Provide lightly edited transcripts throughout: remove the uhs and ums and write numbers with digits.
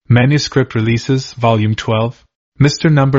Manuscript Releases, Volume 12, Mr. Number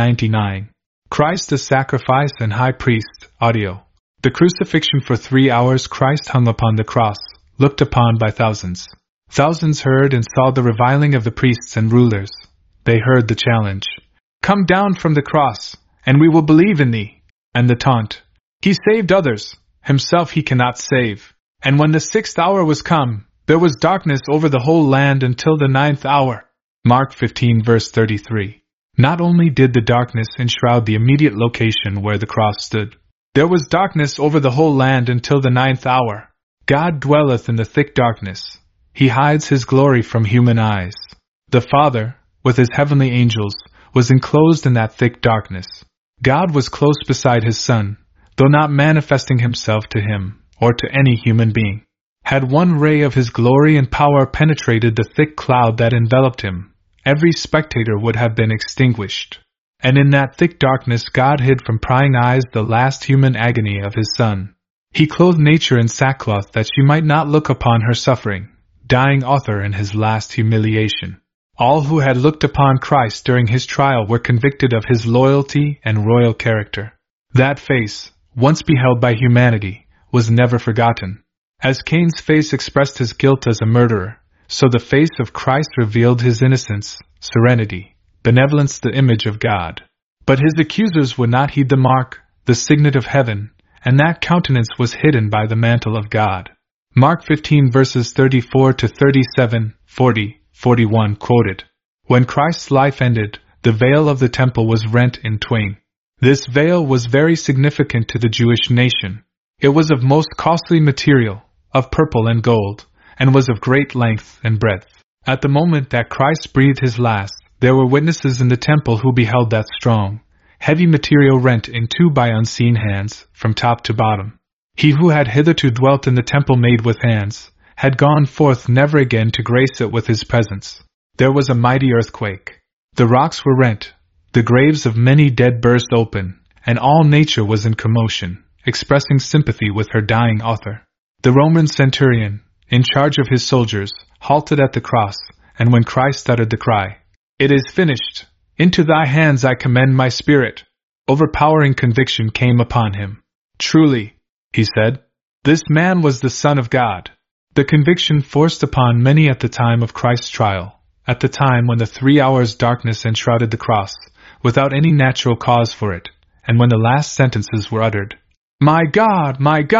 999. Christ as Sacrifice and High Priest, Audio. The Crucifixion. For 3 hours Christ hung upon the cross, looked upon by thousands. Thousands heard and saw the reviling of the priests and rulers. They heard the challenge, "Come down from the cross, and we will believe in thee," and the taunt, "He saved others, himself he cannot save." And when the 6th hour was come, there was darkness over the whole land until the 9th hour. Mark 15 verse 33. Not only did the darkness enshroud the immediate location where the cross stood, there was darkness over the whole land until the 9th hour. God dwelleth in the thick darkness. He hides his glory from human eyes. The Father, with his heavenly angels, was enclosed in that thick darkness. God was close beside his Son, though not manifesting himself to him, or to any human being. Had one ray of his glory and power penetrated the thick cloud that enveloped him, every spectator would have been extinguished. And in that thick darkness God hid from prying eyes the last human agony of his Son. He clothed nature in sackcloth that she might not look upon her suffering, dying author in his last humiliation. All who had looked upon Christ during his trial were convicted of his loyalty and royal character. That face, once beheld by humanity, was never forgotten. As Cain's face expressed his guilt as a murderer, so the face of Christ revealed his innocence, serenity, benevolence, the image of God. But his accusers would not heed the mark, the signet of heaven, and that countenance was hidden by the mantle of God. Mark 15 verses 34 to 37, 40, 41 quoted. When Christ's life ended, the veil of the temple was rent in twain. This veil was very significant to the Jewish nation. It was of most costly material, of purple and gold, and was of great length and breadth. At the moment that Christ breathed his last, there were witnesses in the temple who beheld that strong, heavy material rent in two by unseen hands, from top to bottom. He who had hitherto dwelt in the temple made with hands, had gone forth never again to grace it with his presence. There was a mighty earthquake. The rocks were rent, the graves of many dead burst open, and all nature was in commotion, expressing sympathy with her dying author. The Roman centurion, in charge of his soldiers, halted at the cross, and when Christ uttered the cry, "It is finished, into thy hands I commend my spirit," overpowering conviction came upon him. "Truly," he said, "this man was the Son of God." The conviction forced upon many at the time of Christ's trial, at the time when the 3 hours' darkness enshrouded the cross, without any natural cause for it, and when the last sentences were uttered, my God,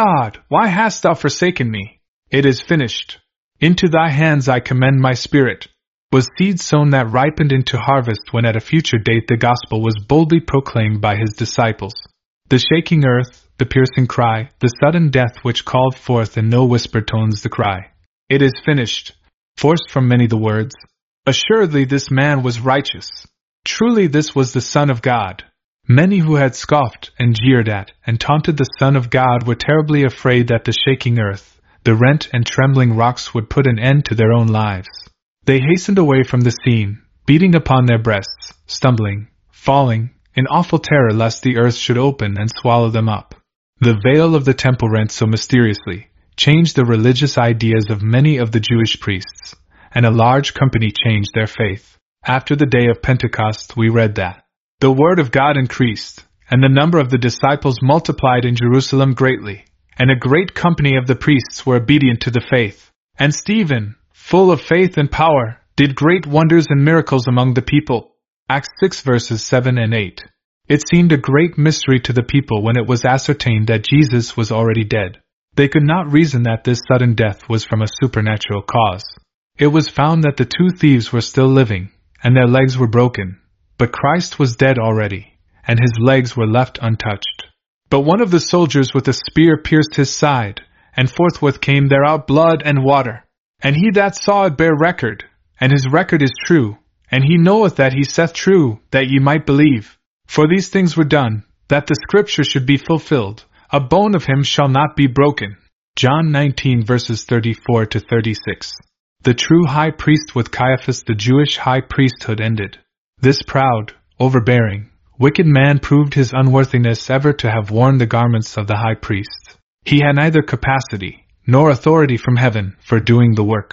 why hast thou forsaken me? It is finished. Into thy hands I commend my spirit," was seed sown that ripened into harvest when at a future date the gospel was boldly proclaimed by his disciples. The shaking earth, the piercing cry, the sudden death which called forth in no whispered tones the cry, "It is finished," forced from many the words, "Assuredly this man was righteous. Truly this was the Son of God." Many who had scoffed and jeered at and taunted the Son of God were terribly afraid that the shaking earth, the rent and trembling rocks would put an end to their own lives. They hastened away from the scene, beating upon their breasts, stumbling, falling, in awful terror lest the earth should open and swallow them up. The veil of the temple rent so mysteriously changed the religious ideas of many of the Jewish priests, and a large company changed their faith. After the day of Pentecost we read that the word of God increased, and the number of the disciples multiplied in Jerusalem greatly, and a great company of the priests were obedient to the faith. And Stephen, full of faith and power, did great wonders and miracles among the people. Acts 6 verses 7 and 8. It seemed a great mystery to the people when it was ascertained that Jesus was already dead. They could not reason that this sudden death was from a supernatural cause. It was found that the 2 thieves were still living, and their legs were broken. But Christ was dead already, and his legs were left untouched. But one of the soldiers with a spear pierced his side, and forthwith came there out blood and water. And he that saw it bare record, and his record is true, and he knoweth that he saith true, that ye might believe. For these things were done, that the scripture should be fulfilled, a bone of him shall not be broken. John 19 verses 34 to 36. The true high priest with Caiaphas, the Jewish high priesthood ended. This proud, overbearing, wicked man proved his unworthiness ever to have worn the garments of the high priest. He had neither capacity, nor authority from heaven, for doing the work.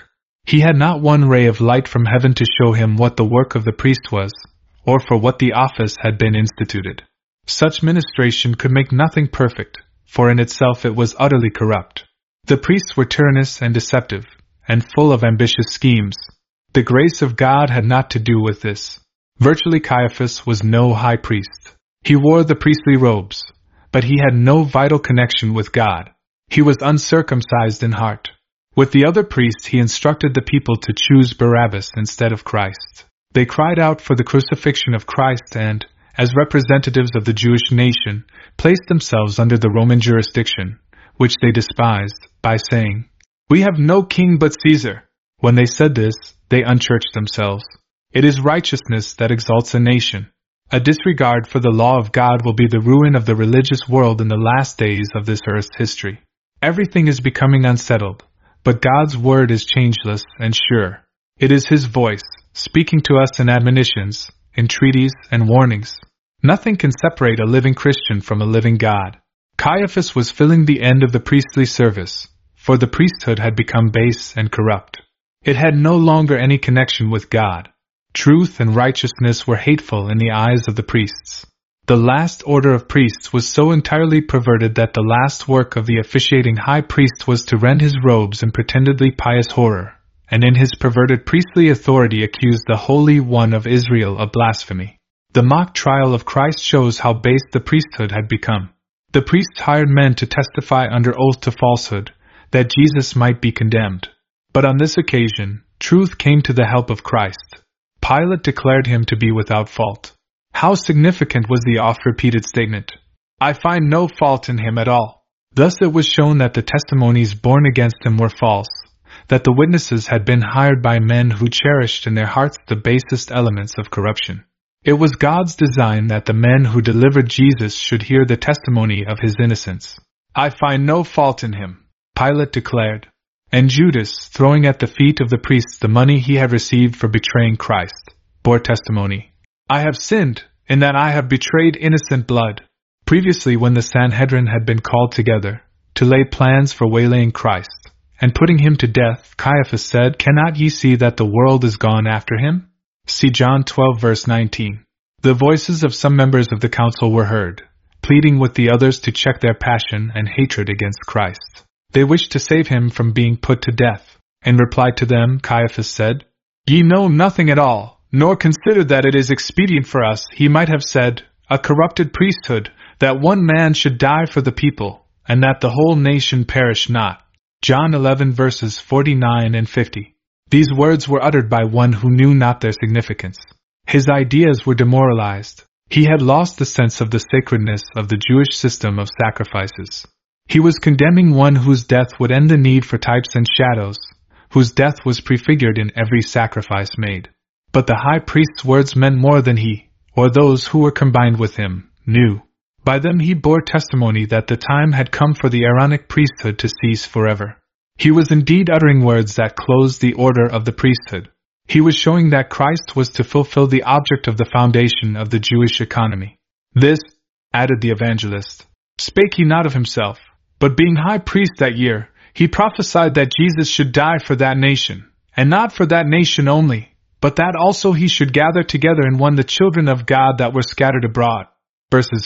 He had not one ray of light from heaven to show him what the work of the priest was, or for what the office had been instituted. Such ministration could make nothing perfect, for in itself it was utterly corrupt. The priests were tyrannous and deceptive, and full of ambitious schemes. The grace of God had naught to do with this. Virtually Caiaphas was no high priest. He wore the priestly robes, but he had no vital connection with God. He was uncircumcised in heart. With the other priests he instructed the people to choose Barabbas instead of Christ. They cried out for the crucifixion of Christ and, as representatives of the Jewish nation, placed themselves under the Roman jurisdiction, which they despised, by saying, "We have no king but Caesar." When they said this, they unchurched themselves. It is righteousness that exalts a nation. A disregard for the law of God will be the ruin of the religious world in the last days of this earth's history. Everything is becoming unsettled, but God's word is changeless and sure. It is His voice, speaking to us in admonitions, entreaties, and warnings. Nothing can separate a living Christian from a living God. Caiaphas was filling the end of the priestly service, for the priesthood had become base and corrupt. It had no longer any connection with God. Truth and righteousness were hateful in the eyes of the priests. The last order of priests was so entirely perverted that the last work of the officiating high priest was to rend his robes in pretendedly pious horror, and in his perverted priestly authority accuse the Holy One of Israel of blasphemy. The mock trial of Christ shows how base the priesthood had become. The priests hired men to testify under oath to falsehood, that Jesus might be condemned. But on this occasion, truth came to the help of Christ. Pilate declared him to be without fault. How significant was the oft-repeated statement, "I find no fault in him at all." Thus it was shown that the testimonies borne against him were false, that the witnesses had been hired by men who cherished in their hearts the basest elements of corruption. It was God's design that the men who delivered Jesus should hear the testimony of his innocence. "I find no fault in him," Pilate declared. And Judas, throwing at the feet of the priests the money he had received for betraying Christ, bore testimony, "I have sinned, in that I have betrayed innocent blood." Previously, when the Sanhedrin had been called together, to lay plans for waylaying Christ, and putting him to death, Caiaphas said, "Cannot ye see that the world is gone after him?" See John 12 verse 19. The voices of some members of the council were heard, pleading with the others to check their passion and hatred against Christ. They wished to save him from being put to death. In reply to them, Caiaphas said, "Ye know nothing at all, nor consider that it is expedient for us," he might have said, "a corrupted priesthood, that one man should die for the people, and that the whole nation perish not." John 11 verses 49 and 50. These words were uttered by one who knew not their significance. His ideas were demoralized. He had lost the sense of the sacredness of the Jewish system of sacrifices. He was condemning one whose death would end the need for types and shadows, whose death was prefigured in every sacrifice made. But the high priest's words meant more than he, or those who were combined with him, knew. By them he bore testimony that the time had come for the Aaronic priesthood to cease forever. He was indeed uttering words that closed the order of the priesthood. He was showing that Christ was to fulfill the object of the foundation of the Jewish economy. "This," added the evangelist, "spake he not of himself, but being high priest that year, he prophesied that Jesus should die for that nation, and not for that nation only, but that also he should gather together in one the children of God that were scattered abroad." Verses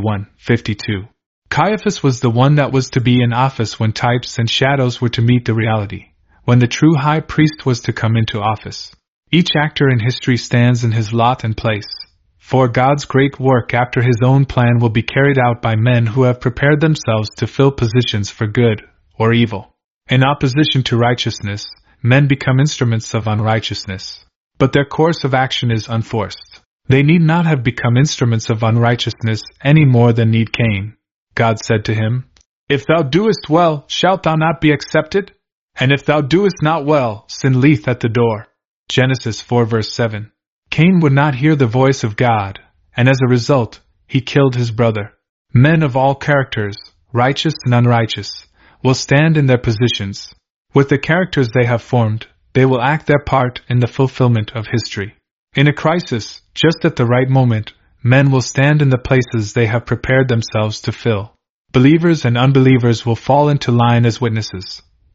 51-52. Caiaphas was the one that was to be in office when types and shadows were to meet the reality, when the true high priest was to come into office. Each actor in history stands in his lot and place, for God's great work after his own plan will be carried out by men who have prepared themselves to fill positions for good or evil. In opposition to righteousness, men become instruments of unrighteousness, but their course of action is unforced. They need not have become instruments of unrighteousness any more than need Cain. God said to him, "If thou doest well, shalt thou not be accepted? And if thou doest not well, sin lieth at the door." Genesis 4 verse 7. Cain would not hear the voice of God, and as a result, he killed his brother. Men of all characters, righteous and unrighteous, will stand in their positions. With the characters they have formed, they will act their part in the fulfillment of history. In a crisis, just at the right moment, men will stand in the places they have prepared themselves to fill. Believers and unbelievers will fall into line as witnesses,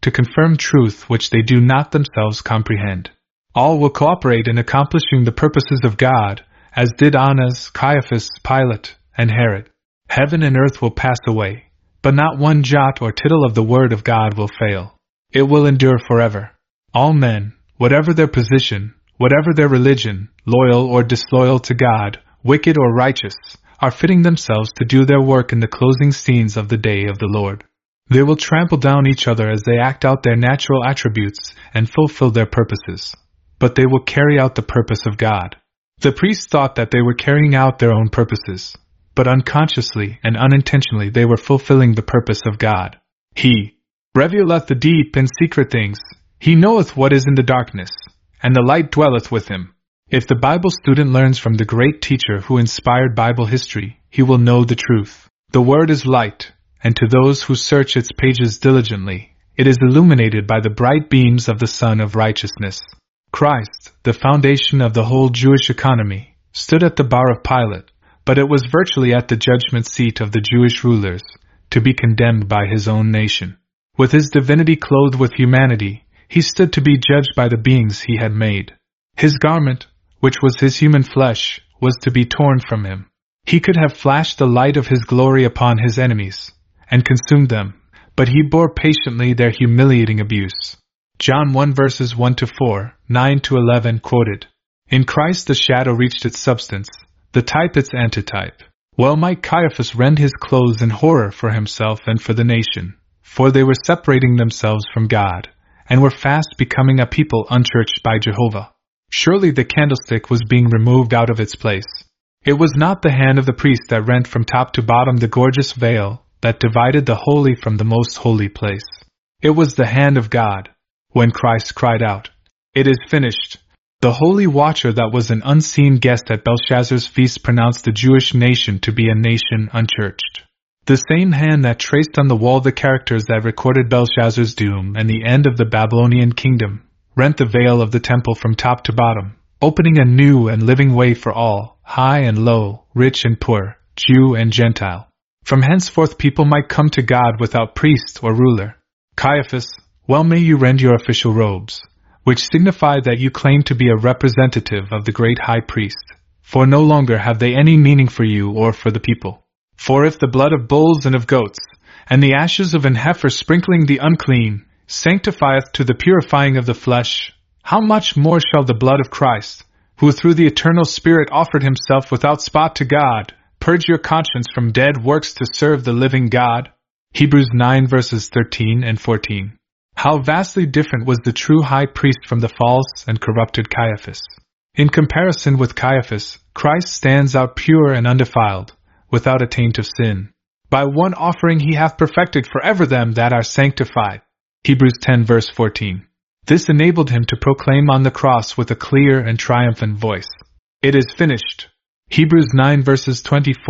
to confirm truth which they do not themselves comprehend. All will cooperate in accomplishing the purposes of God, as did Annas, Caiaphas, Pilate, and Herod. Heaven and earth will pass away, but not one jot or tittle of the word of God will fail. It will endure forever. All men, whatever their position, whatever their religion, loyal or disloyal to God, wicked or righteous, are fitting themselves to do their work in the closing scenes of the day of the Lord. They will trample down each other as they act out their natural attributes and fulfill their purposes. But they will carry out the purpose of God. The priests thought that they were carrying out their own purposes, but unconsciously and unintentionally they were fulfilling the purpose of God. He revealeth the deep and secret things. He knoweth what is in the darkness, and the light dwelleth with him. If the Bible student learns from the great teacher who inspired Bible history, he will know the truth. The Word is light, and to those who search its pages diligently, it is illuminated by the bright beams of the Sun of Righteousness. Christ, the foundation of the whole Jewish economy, stood at the bar of Pilate, but it was virtually at the judgment seat of the Jewish rulers, to be condemned by his own nation. With his divinity clothed with humanity, he stood to be judged by the beings he had made. His garment, which was his human flesh, was to be torn from him. He could have flashed the light of his glory upon his enemies, and consumed them, but he bore patiently their humiliating abuse. John 1 verses 1-4, 9-11 quoted. In Christ the shadow reached its substance, the type its antitype. Well might Caiaphas rend his clothes in horror for himself and for the nation, for they were separating themselves from God, and were fast becoming a people unchurched by Jehovah. Surely the candlestick was being removed out of its place. It was not the hand of the priest that rent from top to bottom the gorgeous veil that divided the holy from the most holy place. It was the hand of God. When Christ cried out, "It is finished," the holy watcher that was an unseen guest at Belshazzar's feast pronounced the Jewish nation to be a nation unchurched. The same hand that traced on the wall the characters that recorded Belshazzar's doom and the end of the Babylonian kingdom rent the veil of the temple from top to bottom, opening a new and living way for all, high and low, rich and poor, Jew and Gentile. From henceforth people might come to God without priest or ruler. Caiaphas, well may you rend your official robes, which signify that you claim to be a representative of the great high priest, for no longer have they any meaning for you or for the people. For if the blood of bulls and of goats, and the ashes of an heifer sprinkling the unclean, sanctifieth to the purifying of the flesh, how much more shall the blood of Christ, who through the eternal Spirit offered himself without spot to God, purge your conscience from dead works to serve the living God? Hebrews 9 verses 13 and 14. How vastly different was the true high priest from the false and corrupted Caiaphas. In comparison with Caiaphas, Christ stands out pure and undefiled, without a taint of sin. By one offering he hath perfected forever them that are sanctified. Hebrews 10 verse 14. This enabled him to proclaim on the cross with a clear and triumphant voice, "It is finished." Hebrews 9 verses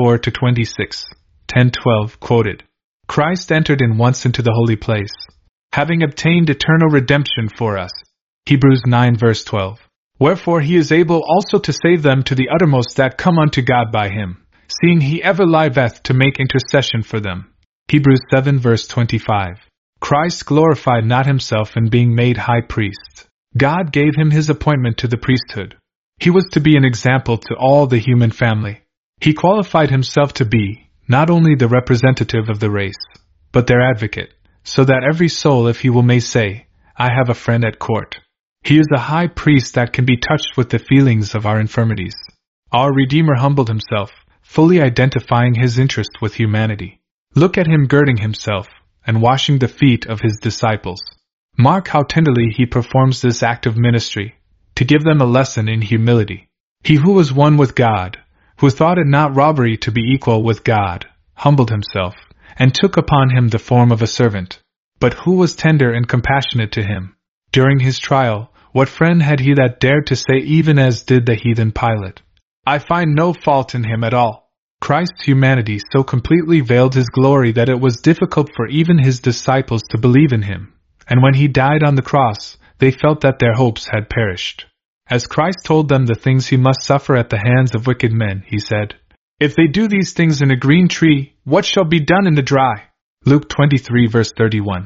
24-26, 10-12 quoted. Christ entered in once into the holy place, having obtained eternal redemption for us. Hebrews 9 verse 12. Wherefore he is able also to save them to the uttermost that come unto God by him, seeing he ever liveth to make intercession for them. Hebrews 7 verse 25. Christ glorified not himself in being made high priest. God gave him his appointment to the priesthood. He was to be an example to all the human family. He qualified himself to be, not only the representative of the race, but their advocate, so that every soul, if he will, may say, "I have a friend at court." He is a high priest that can be touched with the feelings of our infirmities. Our Redeemer humbled himself, fully identifying his interest with humanity. Look at him girding himself, and washing the feet of his disciples. Mark how tenderly he performs this act of ministry, to give them a lesson in humility. He who was one with God, who thought it not robbery to be equal with God, humbled himself, and took upon him the form of a servant. But who was tender and compassionate to him? During his trial, what friend had he that dared to say, even as did the heathen Pilate, "I find no fault in him at all"? Christ's humanity so completely veiled his glory that it was difficult for even his disciples to believe in him, and when he died on the cross, they felt that their hopes had perished. As Christ told them the things he must suffer at the hands of wicked men, he said, "If they do these things in a green tree, what shall be done in the dry?" Luke 23 verse 31.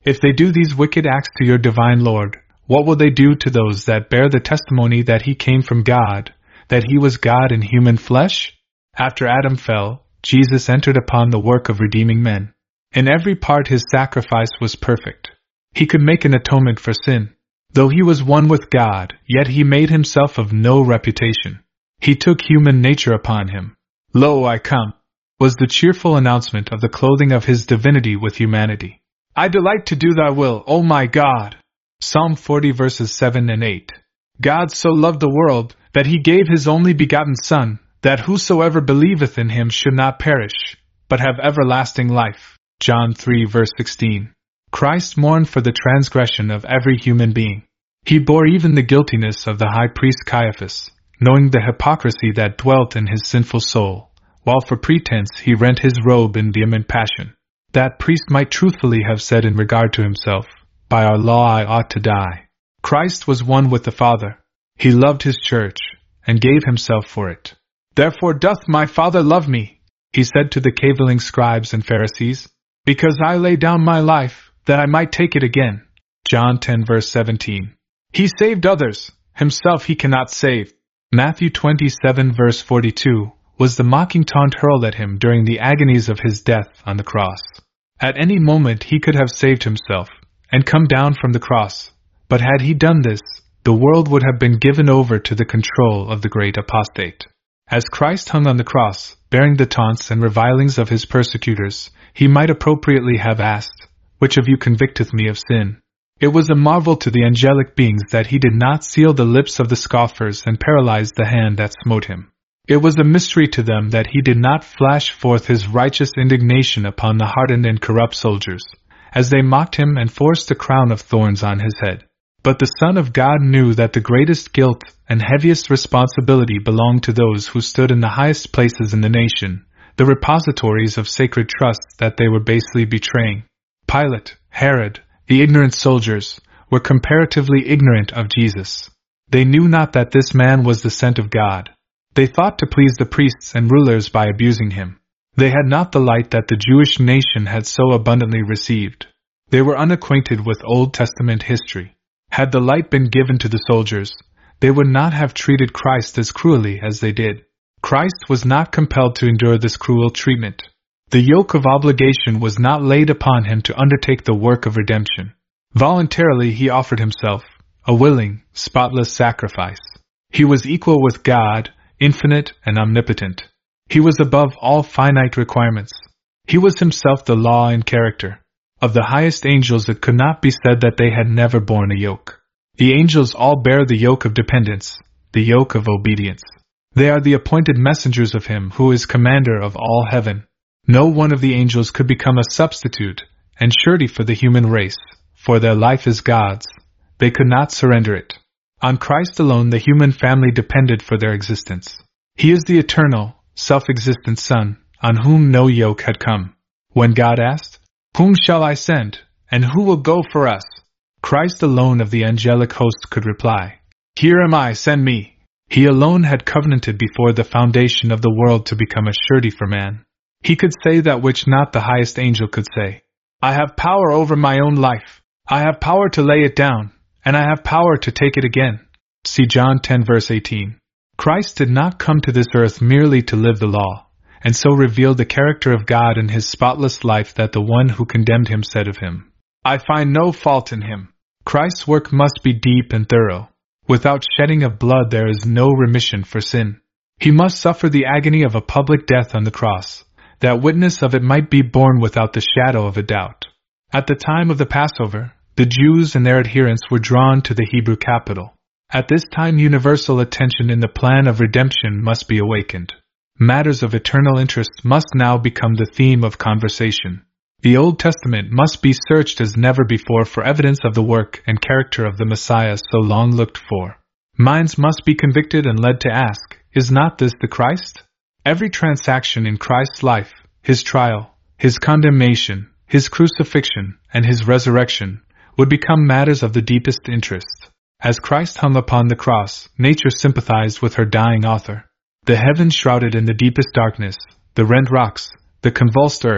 If they do these wicked acts to your divine Lord, what will they do to those that bear the testimony that he came from God, that he was God in human flesh? After Adam fell, Jesus entered upon the work of redeeming men. In every part his sacrifice was perfect. He could make an atonement for sin. Though he was one with God, yet he made himself of no reputation. He took human nature upon him. Lo, I come, was the cheerful announcement of the clothing of his divinity with humanity. I delight to do thy will, O my God. Psalm 40 verses 7 and 8. God so loved the world, that he gave his only begotten Son, that whosoever believeth in him should not perish, but have everlasting life. John 3 verse 16. Christ mourned for the transgression of every human being. He bore even the guiltiness of the high priest Caiaphas, knowing the hypocrisy that dwelt in his sinful soul, while for pretense he rent his robe in vehement passion. That priest might truthfully have said in regard to himself, "By our law I ought to die." Christ was one with the Father. He loved his church, and gave himself for it. "Therefore doth my Father love me," he said to the cavilling scribes and Pharisees, "because I lay down my life, that I might take it again." John 10 verse 17. He saved others, himself he cannot save. Matthew 27 verse 42 was the mocking taunt hurled at him during the agonies of his death on the cross. At any moment he could have saved himself, and come down from the cross, but had he done this, the world would have been given over to the control of the great apostate. As Christ hung on the cross, bearing the taunts and revilings of his persecutors, he might appropriately have asked, "Which of you convicteth me of sin?" It was a marvel to the angelic beings that he did not seal the lips of the scoffers and paralyze the hand that smote him. It was a mystery to them that he did not flash forth his righteous indignation upon the hardened and corrupt soldiers, as they mocked him and forced a crown of thorns on his head. But the Son of God knew that the greatest guilt and heaviest responsibility belonged to those who stood in the highest places in the nation, the repositories of sacred trust that they were basely betraying. Pilate, Herod, the ignorant soldiers, were comparatively ignorant of Jesus. They knew not that this man was the sent of God. They thought to please the priests and rulers by abusing him. They had not the light that the Jewish nation had so abundantly received. They were unacquainted with Old Testament history. Had the light been given to the soldiers, they would not have treated Christ as cruelly as they did. Christ was not compelled to endure this cruel treatment. The yoke of obligation was not laid upon him to undertake the work of redemption. Voluntarily he offered himself, a willing, spotless sacrifice. He was equal with God, infinite and omnipotent. He was above all finite requirements. He was himself the law in character. Of the highest angels it could not be said that they had never borne a yoke. The angels all bear the yoke of dependence, the yoke of obedience. They are the appointed messengers of him who is commander of all heaven. No one of the angels could become a substitute and surety for the human race, for their life is God's. They could not surrender it. On Christ alone the human family depended for their existence. He is the eternal, self-existent Son, on whom no yoke had come. When God asked, "Whom shall I send, and who will go for us?" Christ alone of the angelic host could reply, "Here am I, send me." He alone had covenanted before the foundation of the world to become a surety for man. He could say that which not the highest angel could say. "I have power over my own life. I have power to lay it down, and I have power to take it again." See John 10 verse 18. Christ did not come to this earth merely to live the law, and so reveal the character of God in his spotless life that the one who condemned him said of him, "I find no fault in him." Christ's work must be deep and thorough. Without shedding of blood there is no remission for sin. He must suffer the agony of a public death on the cross, that witness of it might be borne without the shadow of a doubt. At the time of the Passover, the Jews and their adherents were drawn to the Hebrew capital. At this time universal attention in the plan of redemption must be awakened. Matters of eternal interest must now become the theme of conversation. The Old Testament must be searched as never before for evidence of the work and character of the Messiah so long looked for. Minds must be convicted and led to ask, is not this the Christ? Every transaction in Christ's life, his trial, his condemnation, his crucifixion, and his resurrection, would become matters of the deepest interest. As Christ hung upon the cross, nature sympathized with her dying author. The heavens shrouded in the deepest darkness, the rent rocks, the convulsed earth,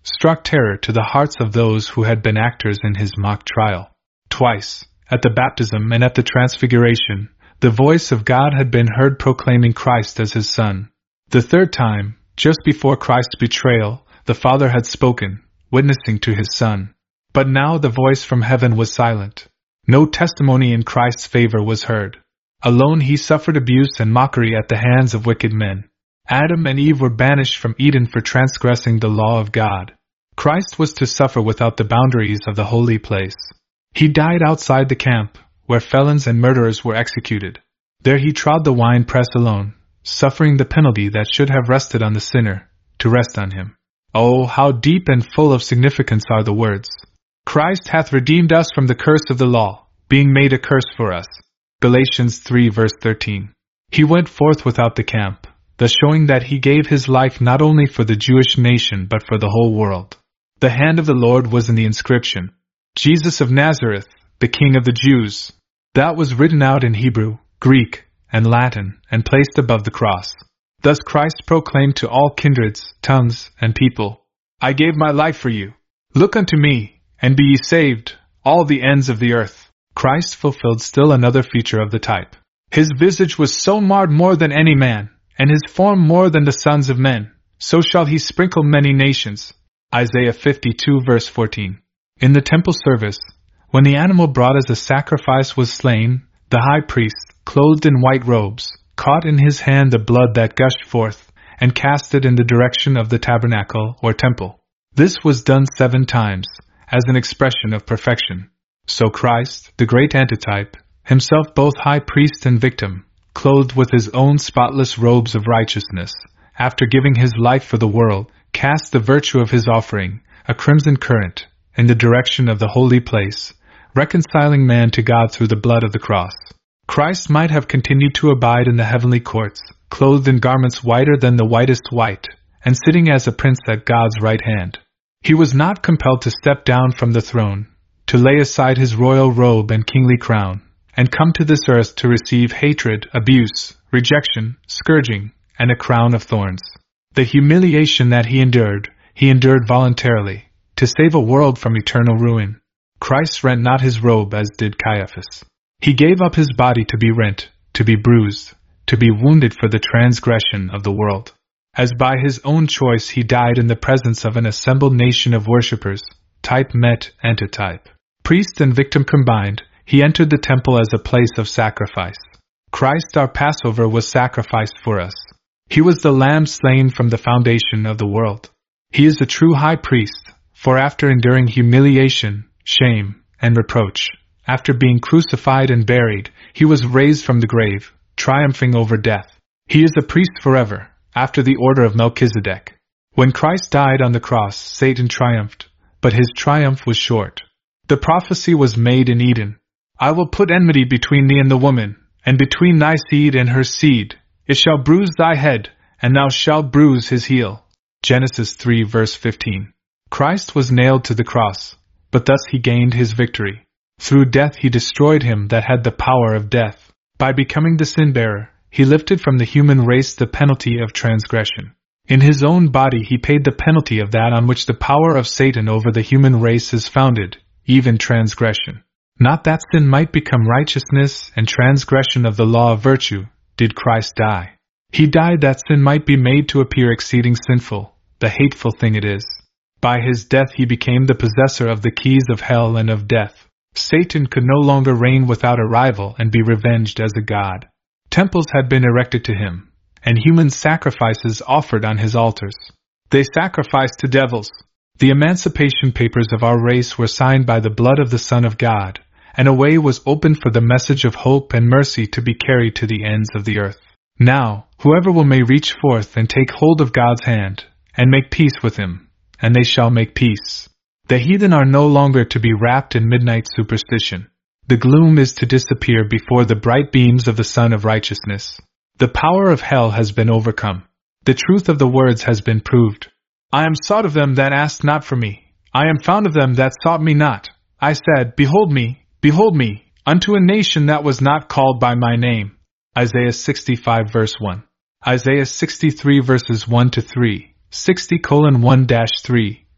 struck terror to the hearts of those who had been actors in his mock trial. Twice, at the baptism and at the transfiguration, the voice of God had been heard proclaiming Christ as his Son. The third time, just before Christ's betrayal, the Father had spoken, witnessing to his Son. But now the voice from heaven was silent. No testimony in Christ's favor was heard. Alone he suffered abuse and mockery at the hands of wicked men. Adam and Eve were banished from Eden for transgressing the law of God. Christ was to suffer without the boundaries of the holy place. He died outside the camp, where felons and murderers were executed. There he trod the winepress alone, suffering the penalty that should have rested on the sinner, to rest on him. Oh, how deep and full of significance are the words, "Christ hath redeemed us from the curse of the law, being made a curse for us." Galatians 3 verse 13. He went forth without the camp, thus showing that he gave his life not only for the Jewish nation but for the whole world. The hand of the Lord was in the inscription, "Jesus of Nazareth, the King of the Jews." That was written out in Hebrew, Greek, and Latin, and placed above the cross. Thus Christ proclaimed to all kindreds, tongues, and people, "I gave my life for you. Look unto me, and be ye saved, all the ends of the earth." Christ fulfilled still another feature of the type. His visage was so marred more than any man, and his form more than the sons of men, so shall he sprinkle many nations. Isaiah 52 verse 14. In the temple service, when the animal brought as a sacrifice was slain, the high priest, clothed in white robes, caught in his hand the blood that gushed forth, and cast it in the direction of the tabernacle or temple. This was done 7 times, as an expression of perfection. So Christ, the great antitype, himself both high priest and victim, clothed with his own spotless robes of righteousness, after giving his life for the world, cast the virtue of his offering, a crimson current, in the direction of the holy place, reconciling man to God through the blood of the cross. Christ might have continued to abide in the heavenly courts, clothed in garments whiter than the whitest white, and sitting as a prince at God's right hand. He was not compelled to step down from the throne, to lay aside his royal robe and kingly crown, and come to this earth to receive hatred, abuse, rejection, scourging, and a crown of thorns. The humiliation that he endured voluntarily, to save a world from eternal ruin. Christ rent not his robe as did Caiaphas. He gave up his body to be rent, to be bruised, to be wounded for the transgression of the world. As by his own choice he died in the presence of an assembled nation of worshippers, type met antitype. Priest and victim combined, he entered the temple as a place of sacrifice. Christ our Passover was sacrificed for us. He was the lamb slain from the foundation of the world. He is the true high priest, for after enduring humiliation, shame, and reproach, after being crucified and buried, he was raised from the grave, triumphing over death. He is a priest forever, after the order of Melchizedek. When Christ died on the cross, Satan triumphed, but his triumph was short. The prophecy was made in Eden. "I will put enmity between thee and the woman, and between thy seed and her seed. It shall bruise thy head, and thou shalt bruise his heel." Genesis 3 verse 15. Christ was nailed to the cross, but thus he gained his victory. Through death he destroyed him that had the power of death. By becoming the sin-bearer, he lifted from the human race the penalty of transgression. In his own body he paid the penalty of that on which the power of Satan over the human race is founded, even transgression. Not that sin might become righteousness and transgression of the law of virtue, did Christ die. He died that sin might be made to appear exceeding sinful, the hateful thing it is. By his death he became the possessor of the keys of hell and of death. Satan could no longer reign without a rival and be revenged as a god. Temples had been erected to him, and human sacrifices offered on his altars. They sacrificed to devils. The emancipation papers of our race were signed by the blood of the Son of God, and a way was opened for the message of hope and mercy to be carried to the ends of the earth. Now, whoever will may reach forth and take hold of God's hand, and make peace with him, and they shall make peace. The heathen are no longer to be wrapped in midnight superstition. The gloom is to disappear before the bright beams of the Sun of Righteousness. The power of hell has been overcome. The truth of the words has been proved. "I am sought of them that asked not for me. I am found of them that sought me not. I said, behold me, unto a nation that was not called by my name." Isaiah 65 verse 1. Isaiah 63 verses 1 to 3, 60:1-3,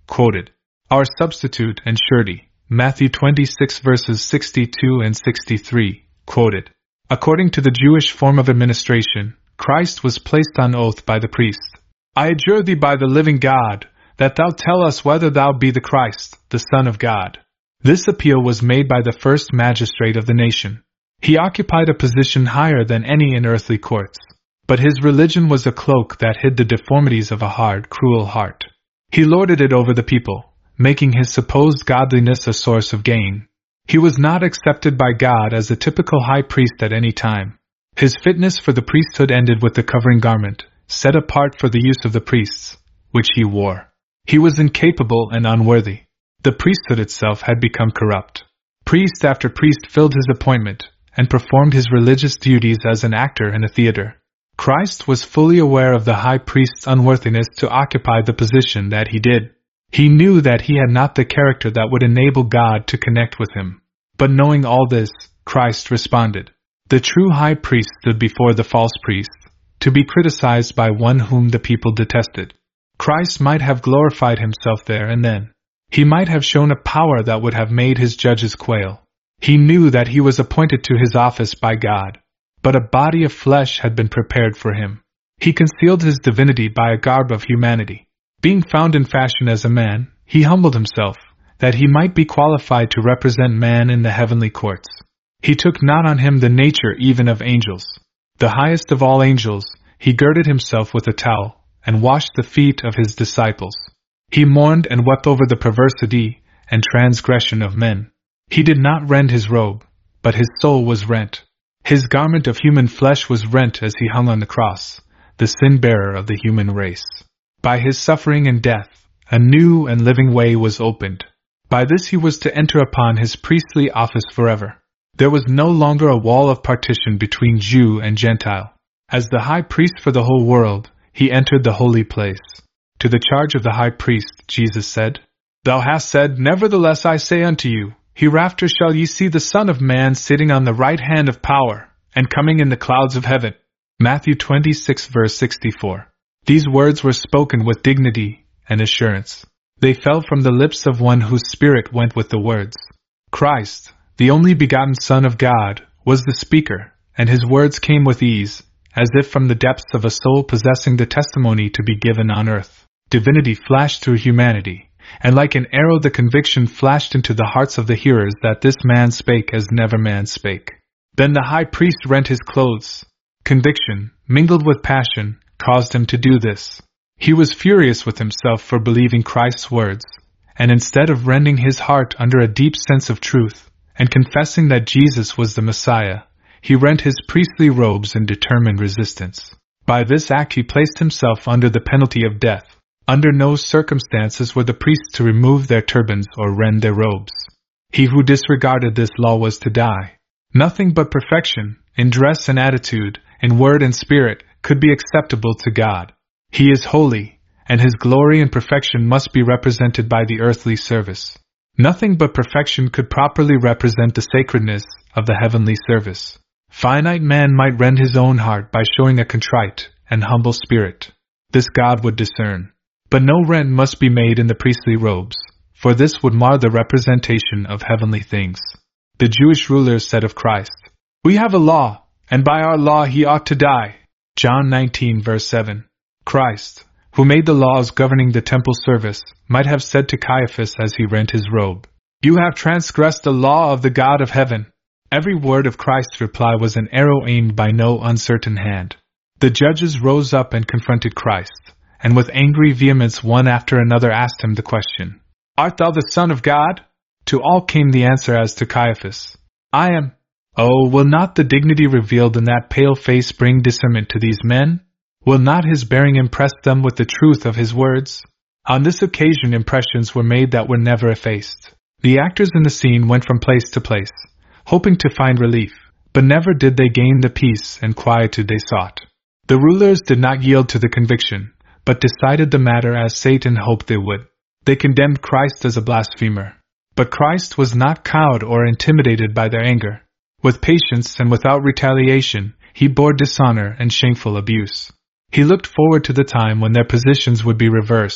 quoted. Our substitute and surety, Matthew 26 verses 62 and 63, quoted. According to the Jewish form of administration, Christ was placed on oath by the priest. I adjure thee by the living God, that thou tell us whether thou be the Christ, the Son of God. This appeal was made by the first magistrate of the nation. He occupied a position higher than any in earthly courts, but his religion was a cloak that hid the deformities of a hard, cruel heart. He lorded it over the people, making his supposed godliness a source of gain. He was not accepted by God as a typical high priest at any time. His fitness for the priesthood ended with the covering garment, set apart for the use of the priests, which he wore. He was incapable and unworthy. The priesthood itself had become corrupt. Priest after priest filled his appointment, and performed his religious duties as an actor in a theater. Christ was fully aware of the high priest's unworthiness to occupy the position that he did. He knew that he had not the character that would enable God to connect with him. But knowing all this, Christ responded. The true high priest stood before the false priest, to be criticized by one whom the people detested. Christ might have glorified himself there and then. He might have shown a power that would have made his judges quail. He knew that he was appointed to his office by God, but a body of flesh had been prepared for him. He concealed his divinity by a garb of humanity. Being found in fashion as a man, he humbled himself, that he might be qualified to represent man in the heavenly courts. He took not on him the nature even of angels. The highest of all angels, he girded himself with a towel, and washed the feet of his disciples. He mourned and wept over the perversity and transgression of men. He did not rend his robe, but his soul was rent. His garment of human flesh was rent as he hung on the cross, the sin-bearer of the human race. By his suffering and death, a new and living way was opened. By this he was to enter upon his priestly office forever. There was no longer a wall of partition between Jew and Gentile. As the high priest for the whole world, he entered the holy place. To the charge of the high priest, Jesus said, Thou hast said, Nevertheless I say unto you, hereafter shall ye see the Son of Man sitting on the right hand of power, and coming in the clouds of heaven. Matthew 26 verse 64. These words were spoken with dignity and assurance. They fell from the lips of one whose spirit went with the words. Christ, the only begotten Son of God, was the speaker, and his words came with ease, as if from the depths of a soul possessing the testimony to be given on earth. Divinity flashed through humanity, and like an arrow the conviction flashed into the hearts of the hearers that this man spake as never man spake. Then the high priest rent his clothes. Conviction, mingled with passion, caused him to do this. He was furious with himself for believing Christ's words, and instead of rending his heart under a deep sense of truth, and confessing that Jesus was the Messiah, he rent his priestly robes in determined resistance. By this act he placed himself under the penalty of death. Under no circumstances were the priests to remove their turbans or rend their robes. He who disregarded this law was to die. Nothing but perfection, in dress and attitude, in word and spirit, could be acceptable to God. He is holy, and his glory and perfection must be represented by the earthly service. Nothing but perfection could properly represent the sacredness of the heavenly service. Finite man might rend his own heart by showing a contrite and humble spirit. This God would discern. But no rent must be made in the priestly robes, for this would mar the representation of heavenly things. The Jewish rulers said of Christ, We have a law, and by our law he ought to die. John 19 verse 7. Christ, who made the laws governing the temple service, might have said to Caiaphas as he rent his robe, You have transgressed the law of the God of heaven. Every word of Christ's reply was an arrow aimed by no uncertain hand. The judges rose up and confronted Christ, and with angry vehemence one after another asked him the question, Art thou the Son of God? To all came the answer as to Caiaphas, I am. Oh, will not the dignity revealed in that pale face bring discernment to these men? Will not his bearing impress them with the truth of his words? On this occasion impressions were made that were never effaced. The actors in the scene went from place to place, hoping to find relief, but never did they gain the peace and quietude they sought. The rulers did not yield to the conviction, but decided the matter as Satan hoped they would. They condemned Christ as a blasphemer. But Christ was not cowed or intimidated by their anger. With patience and without retaliation, he bore dishonor and shameful abuse. He looked forward to the time when their positions would be reversed,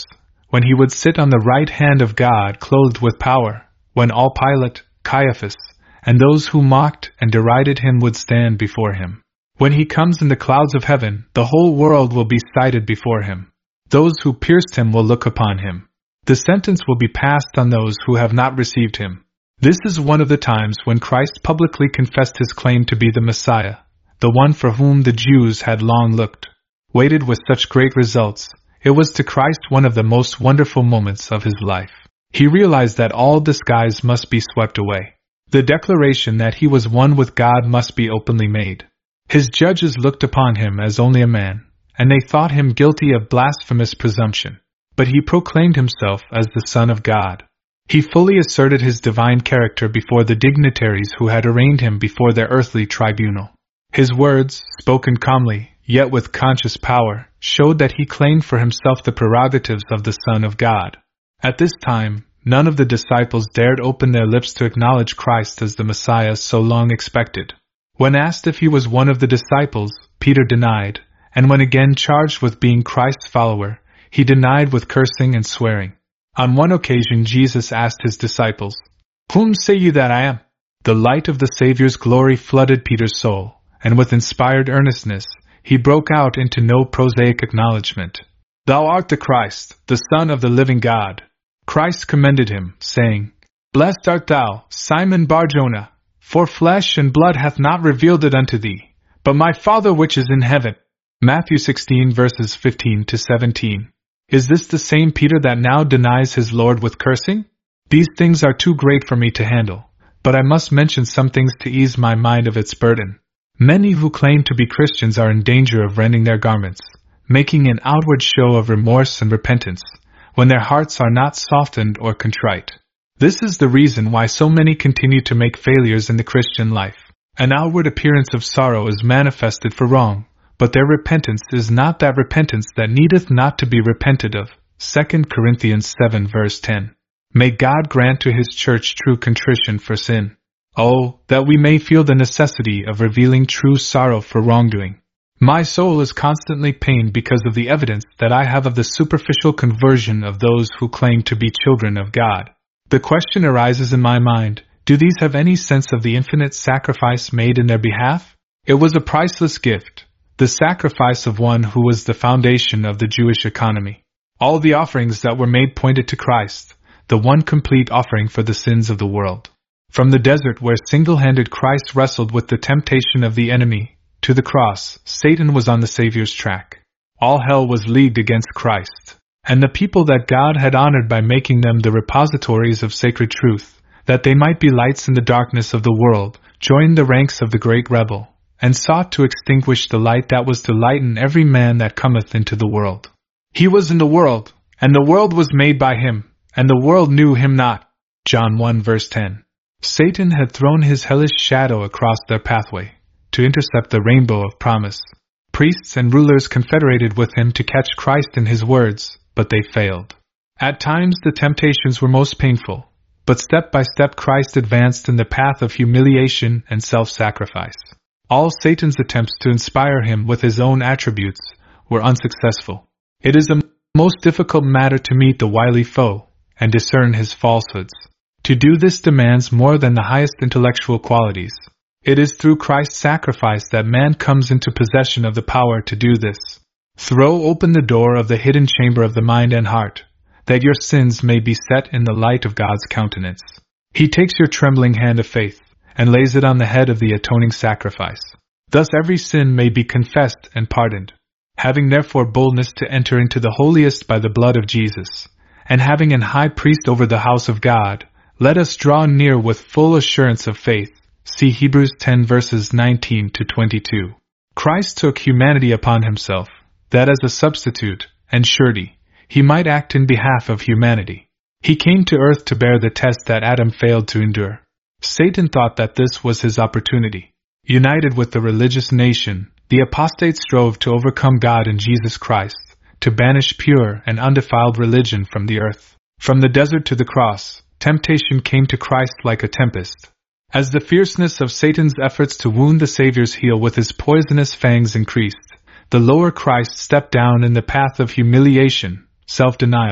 when he would sit on the right hand of God clothed with power, when all Pilate, Caiaphas, and those who mocked and derided him would stand before him. When he comes in the clouds of heaven, the whole world will be cited before him. Those who pierced him will look upon him. The sentence will be passed on those who have not received him. This is one of the times when Christ publicly confessed his claim to be the Messiah, the one for whom the Jews had long looked. Waited with such great results, it was to Christ one of the most wonderful moments of his life. He realized that all disguise must be swept away. The declaration that he was one with God must be openly made. His judges looked upon him as only a man, and they thought him guilty of blasphemous presumption. But he proclaimed himself as the Son of God. He fully asserted his divine character before the dignitaries who had arraigned him before their earthly tribunal. His words, spoken calmly, yet with conscious power, showed that he claimed for himself the prerogatives of the Son of God. At this time, none of the disciples dared open their lips to acknowledge Christ as the Messiah so long expected. When asked if he was one of the disciples, Peter denied, and when again charged with being Christ's follower, he denied with cursing and swearing. On one occasion Jesus asked his disciples, "Whom say you that I am?" The light of the Savior's glory flooded Peter's soul, and with inspired earnestness, he broke out into no prosaic acknowledgement. "Thou art the Christ, the Son of the living God." Christ commended him, saying, "Blessed art thou, Simon Bar-Jonah, for flesh and blood hath not revealed it unto thee, but my Father which is in heaven." Matthew 16 verses 15 to 17. Is this the same Peter that now denies his Lord with cursing? These things are too great for me to handle, but I must mention some things to ease my mind of its burden. Many who claim to be Christians are in danger of rending their garments, making an outward show of remorse and repentance, when their hearts are not softened or contrite. This is the reason why so many continue to make failures in the Christian life. An outward appearance of sorrow is manifested for wrong, but their repentance is not that repentance that needeth not to be repented of. 2 Corinthians 7 verse 10. May God grant to His church true contrition for sin. Oh, that we may feel the necessity of revealing true sorrow for wrongdoing. My soul is constantly pained because of the evidence that I have of the superficial conversion of those who claim to be children of God. The question arises in my mind, do these have any sense of the infinite sacrifice made in their behalf? It was a priceless gift, the sacrifice of one who was the foundation of the Jewish economy. All the offerings that were made pointed to Christ, the one complete offering for the sins of the world. From the desert where single-handed Christ wrestled with the temptation of the enemy, to the cross, Satan was on the Savior's track. All hell was leagued against Christ, and the people that God had honored by making them the repositories of sacred truth, that they might be lights in the darkness of the world, joined the ranks of the great rebel, and sought to extinguish the light that was to lighten every man that cometh into the world. He was in the world, and the world was made by him, and the world knew him not. John 1 verse 10. Satan had thrown his hellish shadow across their pathway, to intercept the rainbow of promise. Priests and rulers confederated with him to catch Christ in his words, but they failed. At times the temptations were most painful, but step by step Christ advanced in the path of humiliation and self-sacrifice. All Satan's attempts to inspire him with his own attributes were unsuccessful. It is a most difficult matter to meet the wily foe and discern his falsehoods. To do this demands more than the highest intellectual qualities. It is through Christ's sacrifice that man comes into possession of the power to do this. Throw open the door of the hidden chamber of the mind and heart, that your sins may be set in the light of God's countenance. He takes your trembling hand of faith, and lays it on the head of the atoning sacrifice. Thus every sin may be confessed and pardoned. Having therefore boldness to enter into the holiest by the blood of Jesus, and having an high priest over the house of God, let us draw near with full assurance of faith. See Hebrews 10 verses 19 to 22. Christ took humanity upon himself, that as a substitute and surety, he might act in behalf of humanity. He came to earth to bear the test that Adam failed to endure. Satan thought that this was his opportunity. United with the religious nation, the apostates strove to overcome God in Jesus Christ, to banish pure and undefiled religion from the earth. From the desert to the cross, temptation came to Christ like a tempest. As the fierceness of Satan's efforts to wound the Savior's heel with his poisonous fangs increased, the lower Christ stepped down in the path of humiliation, self-denial,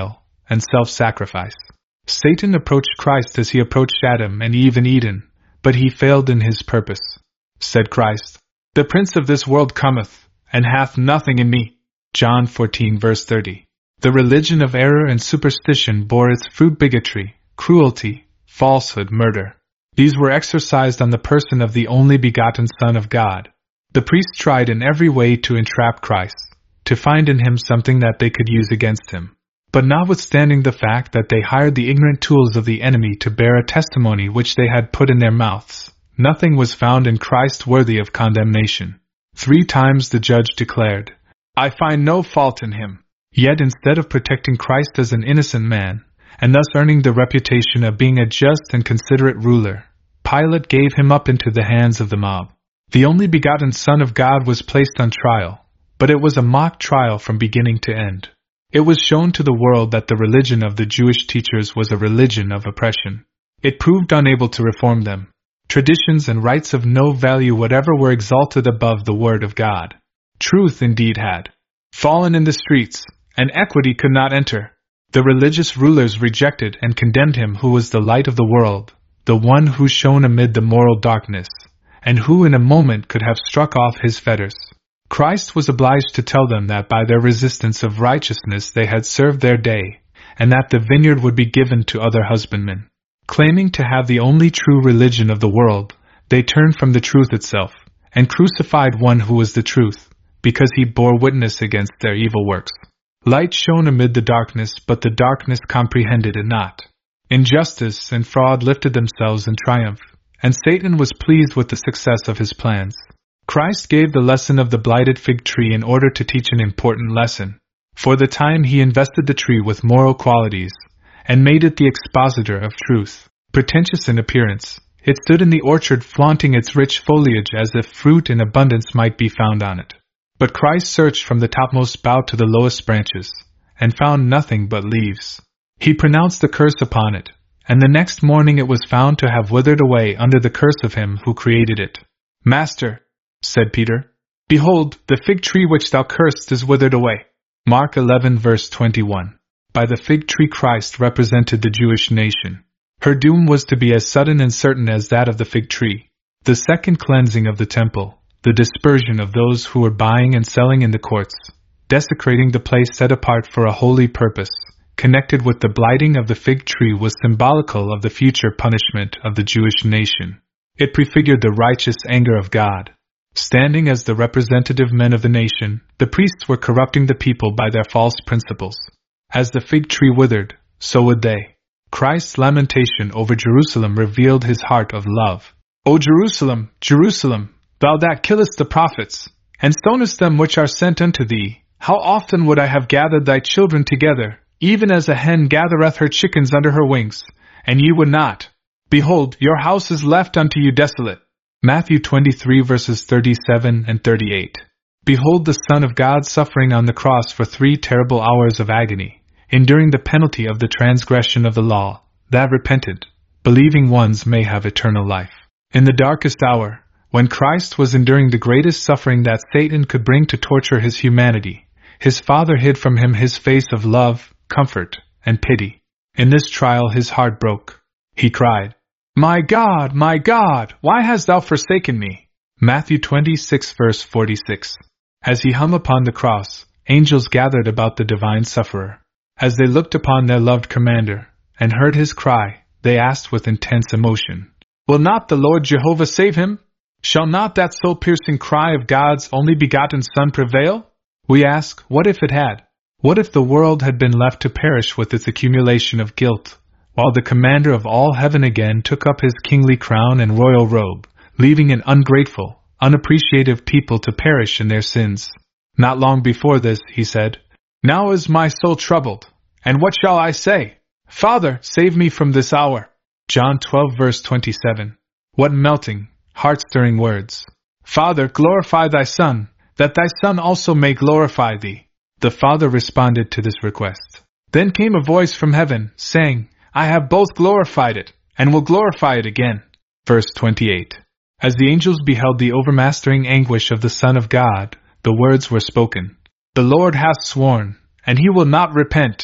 and self-sacrifice. Satan approached Christ as he approached Adam and Eve in Eden, but he failed in his purpose. Said Christ, "The prince of this world cometh, and hath nothing in me." John 14 verse 30. The religion of error and superstition bore its fruit: bigotry, cruelty, falsehood, murder. These were exercised on the person of the only begotten Son of God. The priests tried in every way to entrap Christ, to find in him something that they could use against him. But notwithstanding the fact that they hired the ignorant tools of the enemy to bear a testimony which they had put in their mouths, nothing was found in Christ worthy of condemnation. 3 times the judge declared, "I find no fault in him." Yet instead of protecting Christ as an innocent man, and thus earning the reputation of being a just and considerate ruler, Pilate gave him up into the hands of the mob. The only begotten Son of God was placed on trial, but it was a mock trial from beginning to end. It was shown to the world that the religion of the Jewish teachers was a religion of oppression. It proved unable to reform them. Traditions and rites of no value whatever were exalted above the Word of God. Truth indeed had fallen in the streets, and equity could not enter. The religious rulers rejected and condemned him who was the light of the world, the one who shone amid the moral darkness, and who in a moment could have struck off his fetters. Christ was obliged to tell them that by their resistance of righteousness they had served their day, and that the vineyard would be given to other husbandmen. Claiming to have the only true religion of the world, they turned from the truth itself, and crucified one who was the truth, because he bore witness against their evil works. Light shone amid the darkness, but the darkness comprehended it not. Injustice and fraud lifted themselves in triumph, and Satan was pleased with the success of his plans. Christ gave the lesson of the blighted fig tree in order to teach an important lesson. For the time he invested the tree with moral qualities, and made it the expositor of truth. Pretentious in appearance, it stood in the orchard flaunting its rich foliage as if fruit in abundance might be found on it. But Christ searched from the topmost bough to the lowest branches, and found nothing but leaves. He pronounced the curse upon it, and the next morning it was found to have withered away under the curse of him who created it. "Master," said Peter, "behold, the fig tree which thou cursed is withered away." Mark 11 verse 21. By the fig tree Christ represented the Jewish nation. Her doom was to be as sudden and certain as that of the fig tree. The second cleansing of the temple, the dispersion of those who were buying and selling in the courts, desecrating the place set apart for a holy purpose, connected with the blighting of the fig tree, was symbolical of the future punishment of the Jewish nation. It prefigured the righteous anger of God. Standing as the representative men of the nation, the priests were corrupting the people by their false principles. As the fig tree withered, so would they. Christ's lamentation over Jerusalem revealed his heart of love. "O Jerusalem, Jerusalem, thou that killest the prophets, and stonest them which are sent unto thee, how often would I have gathered thy children together, even as a hen gathereth her chickens under her wings, and ye would not. Behold, your house is left unto you desolate." Matthew 23 verses 37 and 38. Behold the Son of God suffering on the cross for 3 terrible hours of agony, enduring the penalty of the transgression of the law, that repentant, believing ones may have eternal life. In the darkest hour, when Christ was enduring the greatest suffering that Satan could bring to torture his humanity, his Father hid from him his face of love, comfort, and pity. In this trial his heart broke. He cried, my God, why hast thou forsaken me?" Matthew 26 verse 46. As he hung upon the cross, angels gathered about the divine sufferer. As they looked upon their loved commander, and heard his cry, they asked with intense emotion, "Will not the Lord Jehovah save him? Shall not that soul-piercing cry of God's only begotten Son prevail?" We ask, what if it had? What if the world had been left to perish with its accumulation of guilt, while the commander of all heaven again took up his kingly crown and royal robe, leaving an ungrateful, unappreciative people to perish in their sins? Not long before this, he said, "Now is my soul troubled, and what shall I say? Father, save me from this hour." John 12 verse 27. What melting, heart-stirring words. "Father, glorify thy Son, that thy Son also may glorify thee." The Father responded to this request. Then came a voice from heaven, saying, "I have both glorified it, and will glorify it again." Verse 28. As the angels beheld the overmastering anguish of the Son of God, the words were spoken. "The Lord hath sworn, and he will not repent.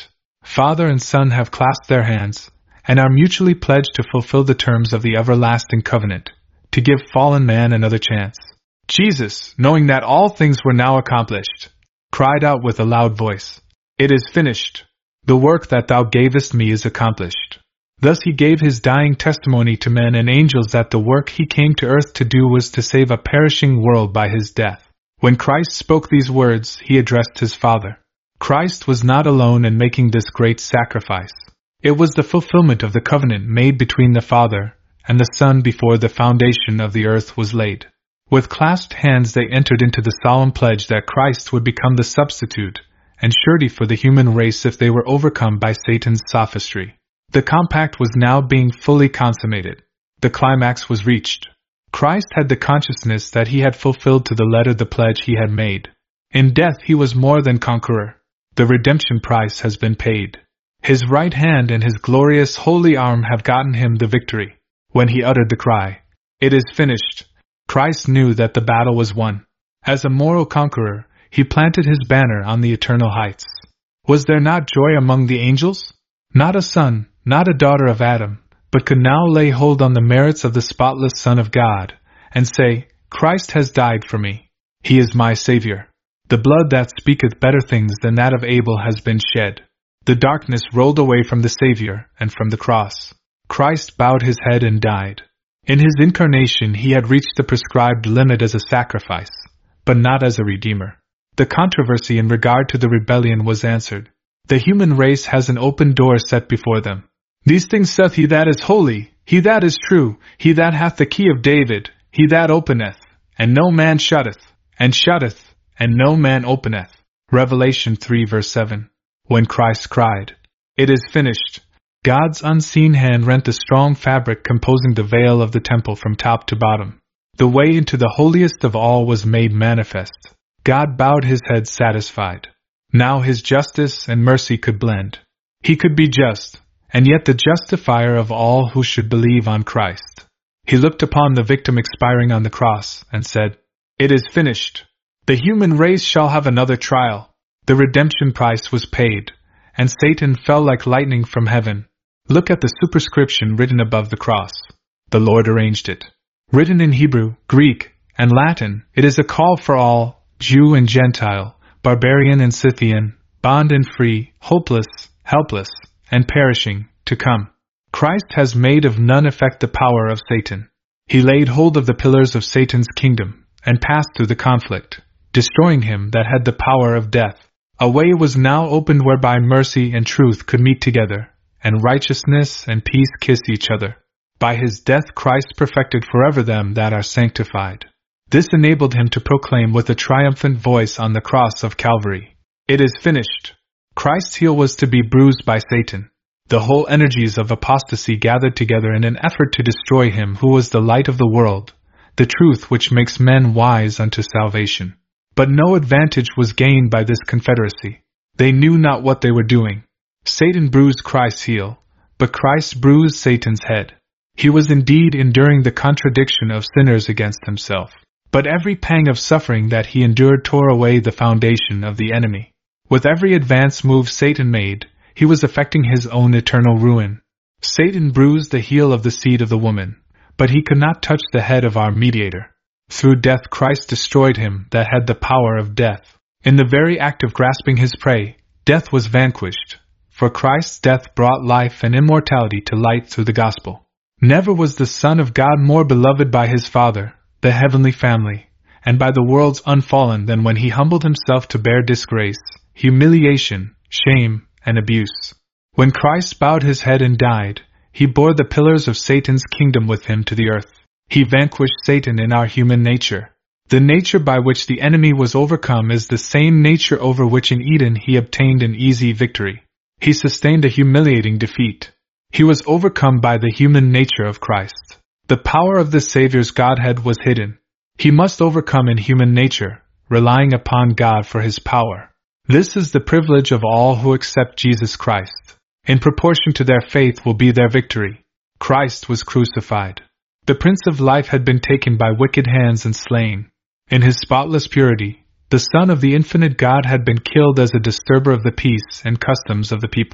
Father and Son have clasped their hands, and are mutually pledged to fulfill the terms of the everlasting covenant, to give fallen man another chance. Jesus, knowing that all things were now accomplished, cried out with a loud voice, "It is finished. The work that thou gavest me is accomplished." Thus he gave his dying testimony to men and angels that the work he came to earth to do was to save a perishing world by his death. When Christ spoke these words, he addressed his Father. Christ was not alone in making this great sacrifice. It was the fulfillment of the covenant made between the Father and the Son before the foundation of the earth was laid. With clasped hands they entered into the solemn pledge that Christ would become the substitute and surety for the human race if they were overcome by Satan's sophistry. The compact was now being fully consummated. The climax was reached. Christ had the consciousness that he had fulfilled to the letter the pledge he had made. In death he was more than conqueror. The redemption price has been paid. His right hand and his glorious holy arm have gotten him the victory. When he uttered the cry, "It is finished," Christ knew that the battle was won. As a moral conqueror, he planted his banner on the eternal heights. Was there not joy among the angels? Not a son, not a daughter of Adam, but could now lay hold on the merits of the spotless Son of God, and say, "Christ has died for me. He is my Savior. The blood that speaketh better things than that of Abel has been shed." The darkness rolled away from the Savior and from the cross. Christ bowed his head and died. In his incarnation he had reached the prescribed limit as a sacrifice, but not as a redeemer. The controversy in regard to the rebellion was answered. The human race has an open door set before them. "These things saith he that is holy, he that is true, he that hath the key of David, he that openeth, and no man shutteth, and shutteth, and no man openeth." Revelation 3 verse 7. When Christ cried, "It is finished," God's unseen hand rent the strong fabric composing the veil of the temple from top to bottom. The way into the holiest of all was made manifest. God bowed his head satisfied. Now his justice and mercy could blend. He could be just, and yet the justifier of all who should believe on Christ. He looked upon the victim expiring on the cross and said, "It is finished. The human race shall have another trial." The redemption price was paid, and Satan fell like lightning from heaven. Look at the superscription written above the cross. The Lord arranged it. Written in Hebrew, Greek, and Latin, it is a call for all, Jew and Gentile, barbarian and Scythian, bond and free, hopeless, helpless, and perishing, to come. Christ has made of none effect the power of Satan. He laid hold of the pillars of Satan's kingdom, and passed through the conflict, destroying him that had the power of death. A way was now opened whereby mercy and truth could meet together, and righteousness and peace kiss each other. By his death Christ perfected forever them that are sanctified. This enabled him to proclaim with a triumphant voice on the cross of Calvary, "It is finished." Christ's heel was to be bruised by Satan. The whole energies of apostasy gathered together in an effort to destroy him who was the light of the world, the truth which makes men wise unto salvation. But no advantage was gained by this confederacy. They knew not what they were doing. Satan bruised Christ's heel, but Christ bruised Satan's head. He was indeed enduring the contradiction of sinners against himself. But every pang of suffering that he endured tore away the foundation of the enemy. With every advance move Satan made, he was effecting his own eternal ruin. Satan bruised the heel of the seed of the woman, but he could not touch the head of our mediator. Through death Christ destroyed him that had the power of death. In the very act of grasping his prey, death was vanquished, for Christ's death brought life and immortality to light through the gospel. Never was the Son of God more beloved by his Father, the heavenly family, and by the world's unfallen than when he humbled himself to bear disgrace, humiliation, shame, and abuse. When Christ bowed his head and died, he bore the pillars of Satan's kingdom with him to the earth. He vanquished Satan in our human nature. The nature by which the enemy was overcome is the same nature over which in Eden he obtained an easy victory. He sustained a humiliating defeat. He was overcome by the human nature of Christ. The power of the Savior's Godhead was hidden. He must overcome in human nature, relying upon God for his power. This is the privilege of all who accept Jesus Christ. In proportion to their faith will be their victory. Christ was crucified. The Prince of Life had been taken by wicked hands and slain. In his spotless purity, the Son of the infinite God had been killed as a disturber of the peace and customs of the people.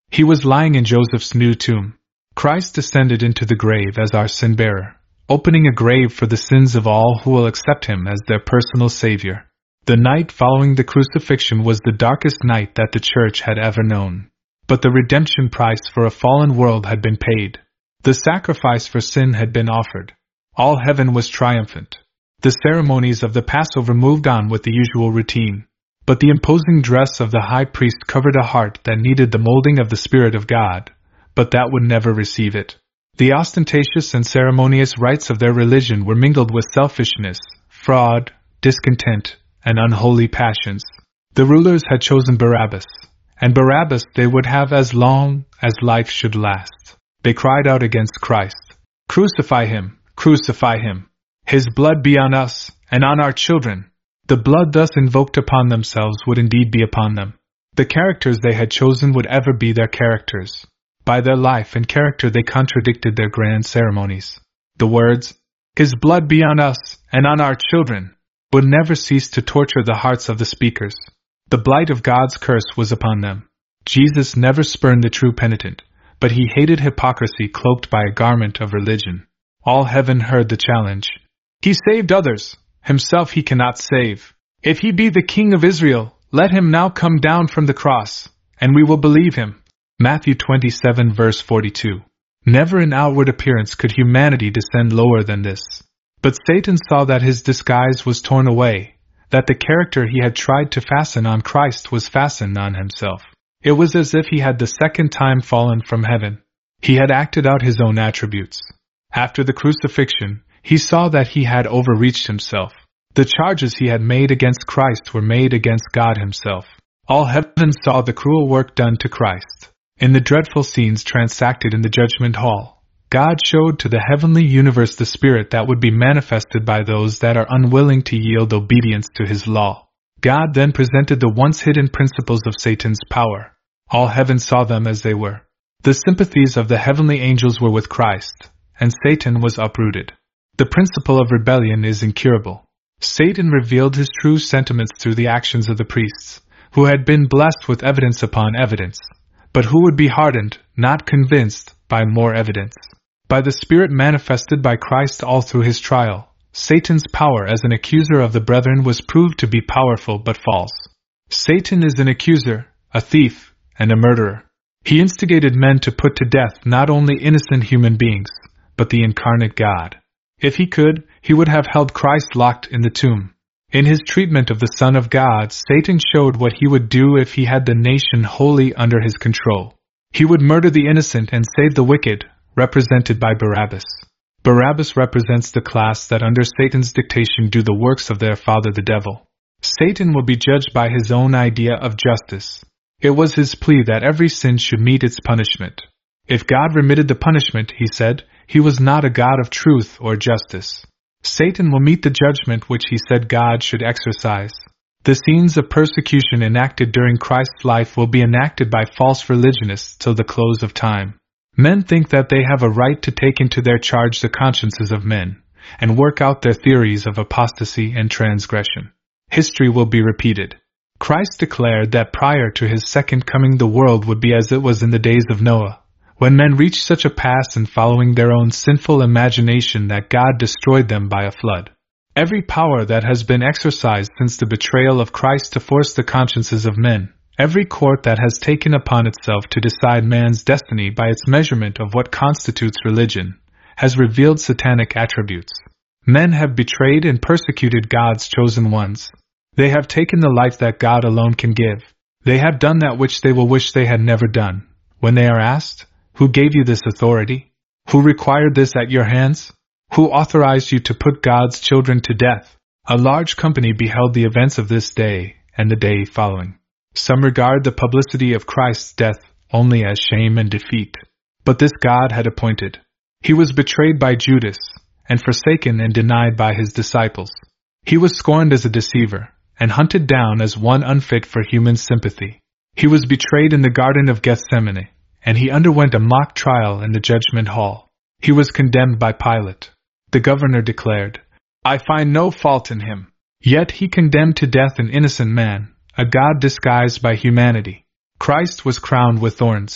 He was lying in Joseph's new tomb. Christ descended into the grave as our sin-bearer, opening a grave for the sins of all who will accept him as their personal Savior. The night following the crucifixion was the darkest night that the Church had ever known. But the redemption price for a fallen world had been paid. The sacrifice for sin had been offered. All heaven was triumphant. The ceremonies of the Passover moved on with the usual routine. But the imposing dress of the high priest covered a heart that needed the molding of the Spirit of God, but that would never receive it. The ostentatious and ceremonious rites of their religion were mingled with selfishness, fraud, discontent, and unholy passions. The rulers had chosen Barabbas, and Barabbas they would have as long as life should last. They cried out against Christ, "Crucify him! Crucify him! His blood be on us, and on our children!" The blood thus invoked upon themselves would indeed be upon them. The characters they had chosen would ever be their characters. By their life and character they contradicted their grand ceremonies. The words, "His blood be on us, and on our children," would never cease to torture the hearts of the speakers. The blight of God's curse was upon them. Jesus never spurned the true penitent, but he hated hypocrisy cloaked by a garment of religion. All heaven heard the challenge. He saved others. Himself he cannot save. If he be the King of Israel, let him now come down from the cross, and we will believe him. Matthew 27 verse 42. Never in outward appearance could humanity descend lower than this. But Satan saw that his disguise was torn away, that the character he had tried to fasten on Christ was fastened on himself. It was as if he had the second time fallen from heaven. He had acted out his own attributes. After the crucifixion, he saw that he had overreached himself. The charges he had made against Christ were made against God himself. All heaven saw the cruel work done to Christ. In the dreadful scenes transacted in the judgment hall, God showed to the heavenly universe the spirit that would be manifested by those that are unwilling to yield obedience to his law. God then presented the once hidden principles of Satan's power. All heaven saw them as they were. The sympathies of the heavenly angels were with Christ, and Satan was uprooted. The principle of rebellion is incurable. Satan revealed his true sentiments through the actions of the priests, who had been blessed with evidence upon evidence, but who would be hardened, not convinced, by more evidence. By the Spirit manifested by Christ all through his trial, Satan's power as an accuser of the brethren was proved to be powerful but false. Satan is an accuser, a thief, and a murderer. He instigated men to put to death not only innocent human beings, but the incarnate God. If he could, he would have held Christ locked in the tomb. In his treatment of the Son of God, Satan showed what he would do if he had the nation wholly under his control. He would murder the innocent and save the wicked, represented by Barabbas. Barabbas represents the class that under Satan's dictation do the works of their father the devil. Satan will be judged by his own idea of justice. It was his plea that every sin should meet its punishment. If God remitted the punishment, he said, he was not a God of truth or justice. Satan will meet the judgment which he said God should exercise. The scenes of persecution enacted during Christ's life will be enacted by false religionists till the close of time. Men think that they have a right to take into their charge the consciences of men, and work out their theories of apostasy and transgression. History will be repeated. Christ declared that prior to his second coming the world would be as it was in the days of Noah, when men reached such a pass in following their own sinful imagination that God destroyed them by a flood. Every power that has been exercised since the betrayal of Christ to force the consciences of men, every court that has taken upon itself to decide man's destiny by its measurement of what constitutes religion, has revealed satanic attributes. Men have betrayed and persecuted God's chosen ones. They have taken the life that God alone can give. They have done that which they will wish they had never done. When they are asked, "Who gave you this authority? Who required this at your hands? Who authorized you to put God's children to death?" A large company beheld the events of this day and the day following. Some regard the publicity of Christ's death only as shame and defeat. But this God had appointed. He was betrayed by Judas, and forsaken and denied by his disciples. He was scorned as a deceiver, and hunted down as one unfit for human sympathy. He was betrayed in the Garden of Gethsemane, and he underwent a mock trial in the judgment hall. He was condemned by Pilate. The governor declared, "I find no fault in him." Yet he condemned to death an innocent man, a God disguised by humanity. Christ was crowned with thorns.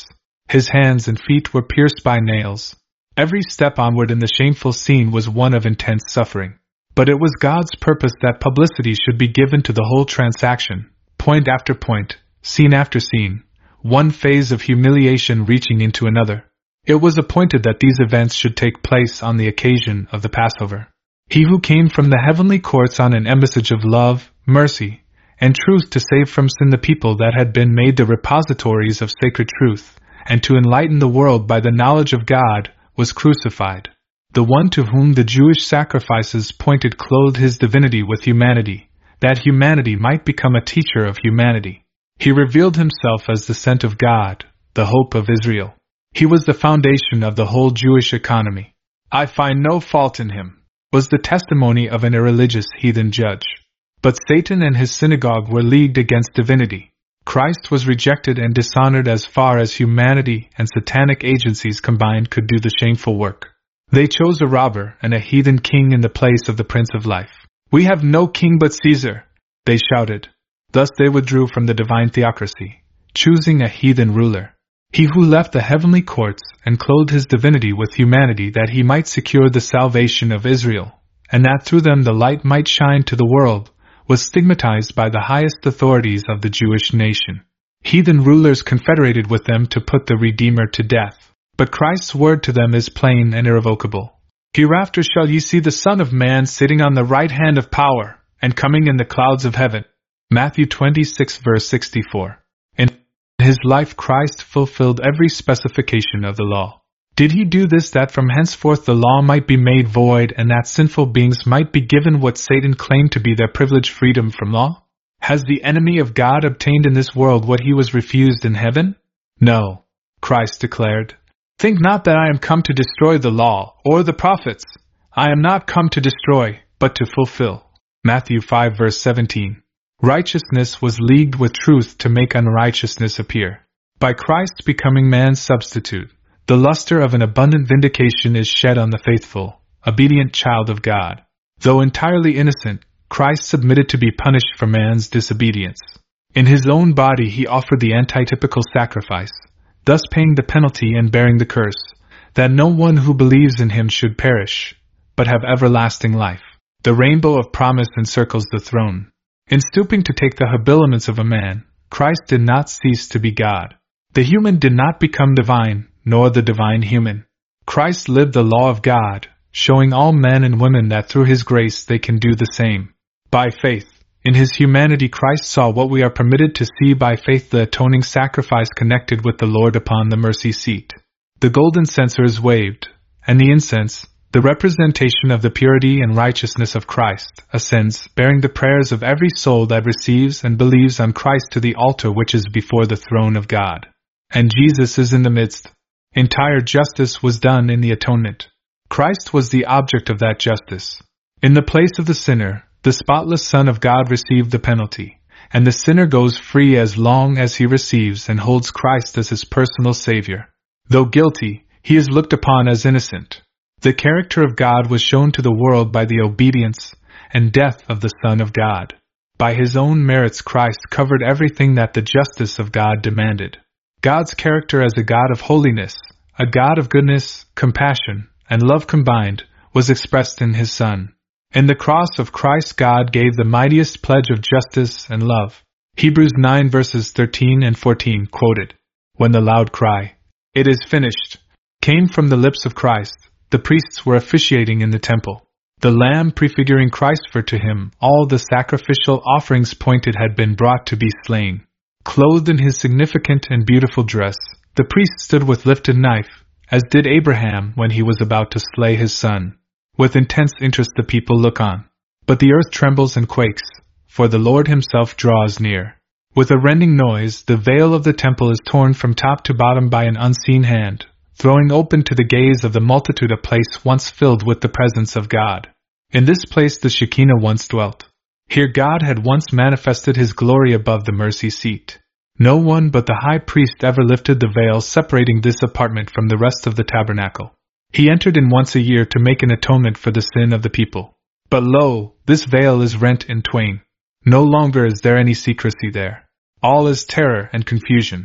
His hands and feet were pierced by nails. Every step onward in the shameful scene was one of intense suffering. But it was God's purpose that publicity should be given to the whole transaction, point after point, scene after scene, one phase of humiliation reaching into another. It was appointed that these events should take place on the occasion of the Passover. He who came from the heavenly courts on an embassage of love, mercy, and truth to save from sin the people that had been made the repositories of sacred truth, and to enlighten the world by the knowledge of God, was crucified. The one to whom the Jewish sacrifices pointed clothed his divinity with humanity, that humanity might become a teacher of humanity. He revealed himself as the sent of God, the hope of Israel. He was the foundation of the whole Jewish economy. "I find no fault in him," was the testimony of an irreligious heathen judge. But Satan and his synagogue were leagued against divinity. Christ was rejected and dishonored as far as humanity and satanic agencies combined could do the shameful work. They chose a robber and a heathen king in the place of the Prince of Life. "We have no king but Caesar," they shouted. Thus they withdrew from the divine theocracy, choosing a heathen ruler. He who left the heavenly courts and clothed his divinity with humanity that he might secure the salvation of Israel, and that through them the light might shine to the world, was stigmatized by the highest authorities of the Jewish nation. Heathen rulers confederated with them to put the Redeemer to death. But Christ's word to them is plain and irrevocable. "Hereafter shall ye see the Son of Man sitting on the right hand of power, and coming in the clouds of heaven." Matthew 26 verse 64. In his life Christ fulfilled every specification of the law. Did he do this that from henceforth the law might be made void and that sinful beings might be given what Satan claimed to be their privileged freedom from law? Has the enemy of God obtained in this world what he was refused in heaven? No, Christ declared. "Think not that I am come to destroy the law or the prophets. I am not come to destroy, but to fulfill." Matthew 5 verse 17. Righteousness was leagued with truth to make unrighteousness appear. By Christ becoming man's substitute, the luster of an abundant vindication is shed on the faithful, obedient child of God. Though entirely innocent, Christ submitted to be punished for man's disobedience. In his own body he offered the antitypical sacrifice, thus paying the penalty and bearing the curse, that no one who believes in him should perish, but have everlasting life. The rainbow of promise encircles the throne. In stooping to take the habiliments of a man, Christ did not cease to be God. The human did not become divine, nor the divine human. Christ lived the law of God, showing all men and women that through his grace they can do the same. By faith, in his humanity Christ saw what we are permitted to see by faith, the atoning sacrifice connected with the Lord upon the mercy seat. The golden censer is waved, and the incense, the representation of the purity and righteousness of Christ, ascends, bearing the prayers of every soul that receives and believes on Christ to the altar which is before the throne of God. And Jesus is in the midst. Entire justice was done in the atonement. Christ was the object of that justice. In the place of the sinner, the spotless Son of God received the penalty, and the sinner goes free as long as he receives and holds Christ as his personal Savior. Though guilty, he is looked upon as innocent. The character of God was shown to the world by the obedience and death of the Son of God. By his own merits Christ covered everything that the justice of God demanded. God's character as a God of holiness, a God of goodness, compassion, and love combined, was expressed in his Son. In the cross of Christ God gave the mightiest pledge of justice and love. Hebrews 9 verses 13 and 14 quoted. When the loud cry, "It is finished," came from the lips of Christ, the priests were officiating in the temple. The lamb prefiguring Christ, for to him all the sacrificial offerings pointed had been brought to be slain. Clothed in his significant and beautiful dress, the priest stood with lifted knife, as did Abraham when he was about to slay his son. With intense interest the people look on. But the earth trembles and quakes, for the Lord himself draws near. With a rending noise, the veil of the temple is torn from top to bottom by an unseen hand, throwing open to the gaze of the multitude a place once filled with the presence of God. In this place the Shekinah once dwelt. Here God had once manifested his glory above the mercy seat. No one but the high priest ever lifted the veil separating this apartment from the rest of the tabernacle. He entered in once a year to make an atonement for the sin of the people. But lo, this veil is rent in twain. No longer is there any secrecy there. All is terror and confusion.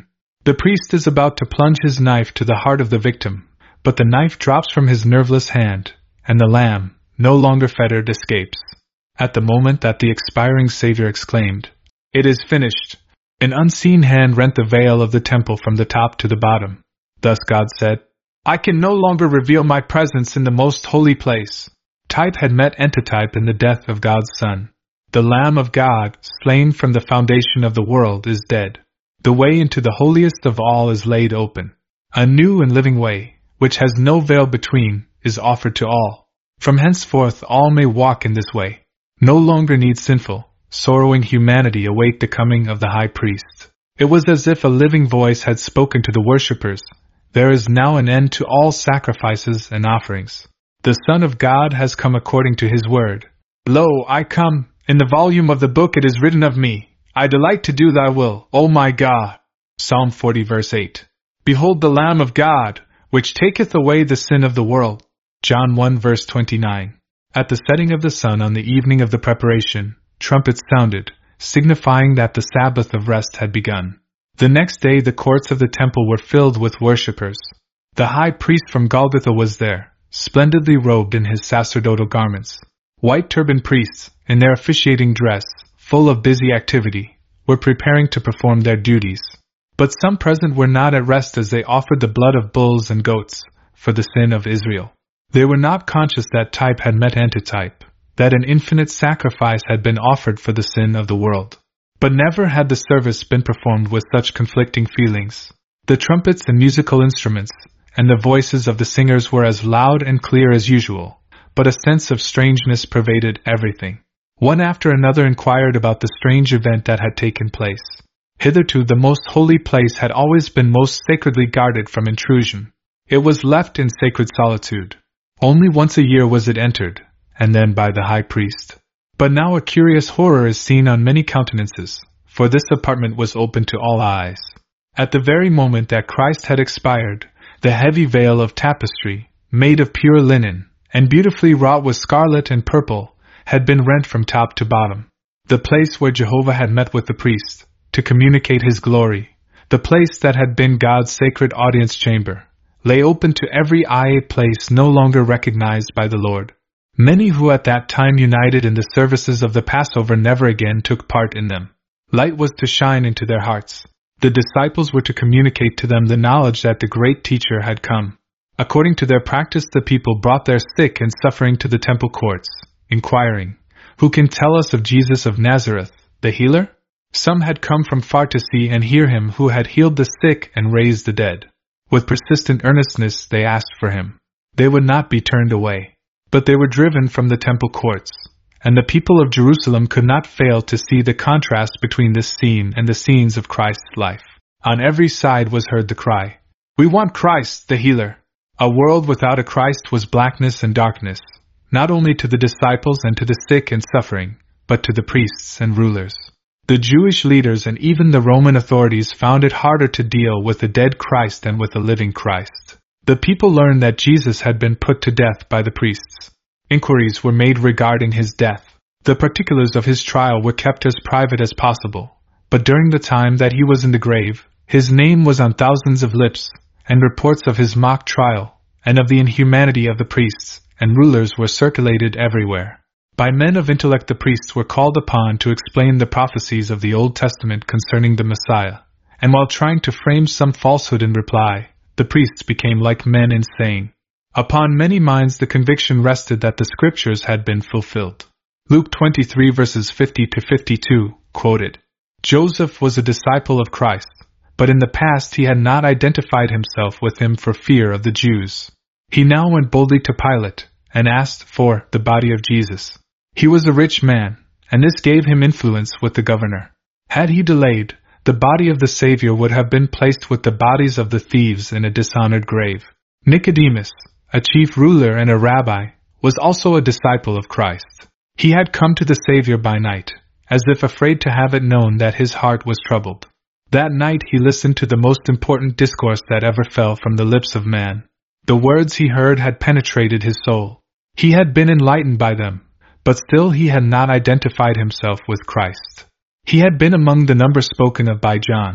The priest is about to plunge his knife to the heart of the victim, but the knife drops from his nerveless hand, and the lamb, no longer fettered, escapes. At the moment that the expiring Savior exclaimed, "It is finished," an unseen hand rent the veil of the temple from the top to the bottom. Thus God said, "I can no longer reveal my presence in the most holy place." Type had met antitype in the death of God's Son. The Lamb of God, slain from the foundation of the world, is dead. The way into the holiest of all is laid open. A new and living way, which has no veil between, is offered to all. From henceforth all may walk in this way. No longer need sinful, sorrowing humanity await the coming of the high priest. It was as if a living voice had spoken to the worshippers. There is now an end to all sacrifices and offerings. The Son of God has come according to his word. Lo, I come, in the volume of the book it is written of me, I delight to do thy will, O my God. Psalm 40 verse 8. Behold the Lamb of God, which taketh away the sin of the world. John 1 verse 29. At the setting of the sun on the evening of the preparation, trumpets sounded, signifying that the Sabbath of rest had begun. The next day the courts of the temple were filled with worshippers. The high priest from Golgotha was there, splendidly robed in his sacerdotal garments. White turbaned priests, in their officiating dress, full of busy activity, were preparing to perform their duties. But some present were not at rest as they offered the blood of bulls and goats for the sin of Israel. They were not conscious that type had met antitype, that an infinite sacrifice had been offered for the sin of the world. But never had the service been performed with such conflicting feelings. The trumpets and musical instruments, and the voices of the singers were as loud and clear as usual, but a sense of strangeness pervaded everything. One after another inquired about the strange event that had taken place. Hitherto the most holy place had always been most sacredly guarded from intrusion. It was left in sacred solitude. Only once a year was it entered, and then by the high priest. But now a curious horror is seen on many countenances, for this apartment was open to all eyes. At the very moment that Christ had expired, the heavy veil of tapestry, made of pure linen, and beautifully wrought with scarlet and purple, had been rent from top to bottom. The place where Jehovah had met with the priest, to communicate his glory, the place that had been God's sacred audience chamber, lay open to every eye, a place no longer recognized by the Lord. Many who at that time united in the services of the Passover never again took part in them. Light was to shine into their hearts. The disciples were to communicate to them the knowledge that the great teacher had come. According to their practice, the people brought their sick and suffering to the temple courts, inquiring, "Who can tell us of Jesus of Nazareth, the healer?" Some had come from far to see and hear him who had healed the sick and raised the dead. With persistent earnestness they asked for him. They would not be turned away. But they were driven from the temple courts, and the people of Jerusalem could not fail to see the contrast between this scene and the scenes of Christ's life. On every side was heard the cry, "We want Christ, the healer." A world without a Christ was blackness and darkness, not only to the disciples and to the sick and suffering, but to the priests and rulers. The Jewish leaders and even the Roman authorities found it harder to deal with a dead Christ than with a living Christ. The people learned that Jesus had been put to death by the priests. Inquiries were made regarding his death. The particulars of his trial were kept as private as possible, but during the time that he was in the grave, his name was on thousands of lips, and reports of his mock trial, and of the inhumanity of the priests and rulers were circulated everywhere. By men of intellect the priests were called upon to explain the prophecies of the Old Testament concerning the Messiah, and while trying to frame some falsehood in reply, the priests became like men insane. Upon many minds the conviction rested that the scriptures had been fulfilled. Luke 23 verses 50 to 52, quoted. Joseph was a disciple of Christ, but in the past he had not identified himself with him for fear of the Jews. He now went boldly to Pilate and asked for the body of Jesus. He was a rich man, and this gave him influence with the governor. Had he delayed, the body of the Savior would have been placed with the bodies of the thieves in a dishonored grave. Nicodemus, a chief ruler and a rabbi, was also a disciple of Christ. He had come to the Savior by night, as if afraid to have it known that his heart was troubled. That night he listened to the most important discourse that ever fell from the lips of man. The words he heard had penetrated his soul. He had been enlightened by them, but still he had not identified himself with Christ. He had been among the number spoken of by John,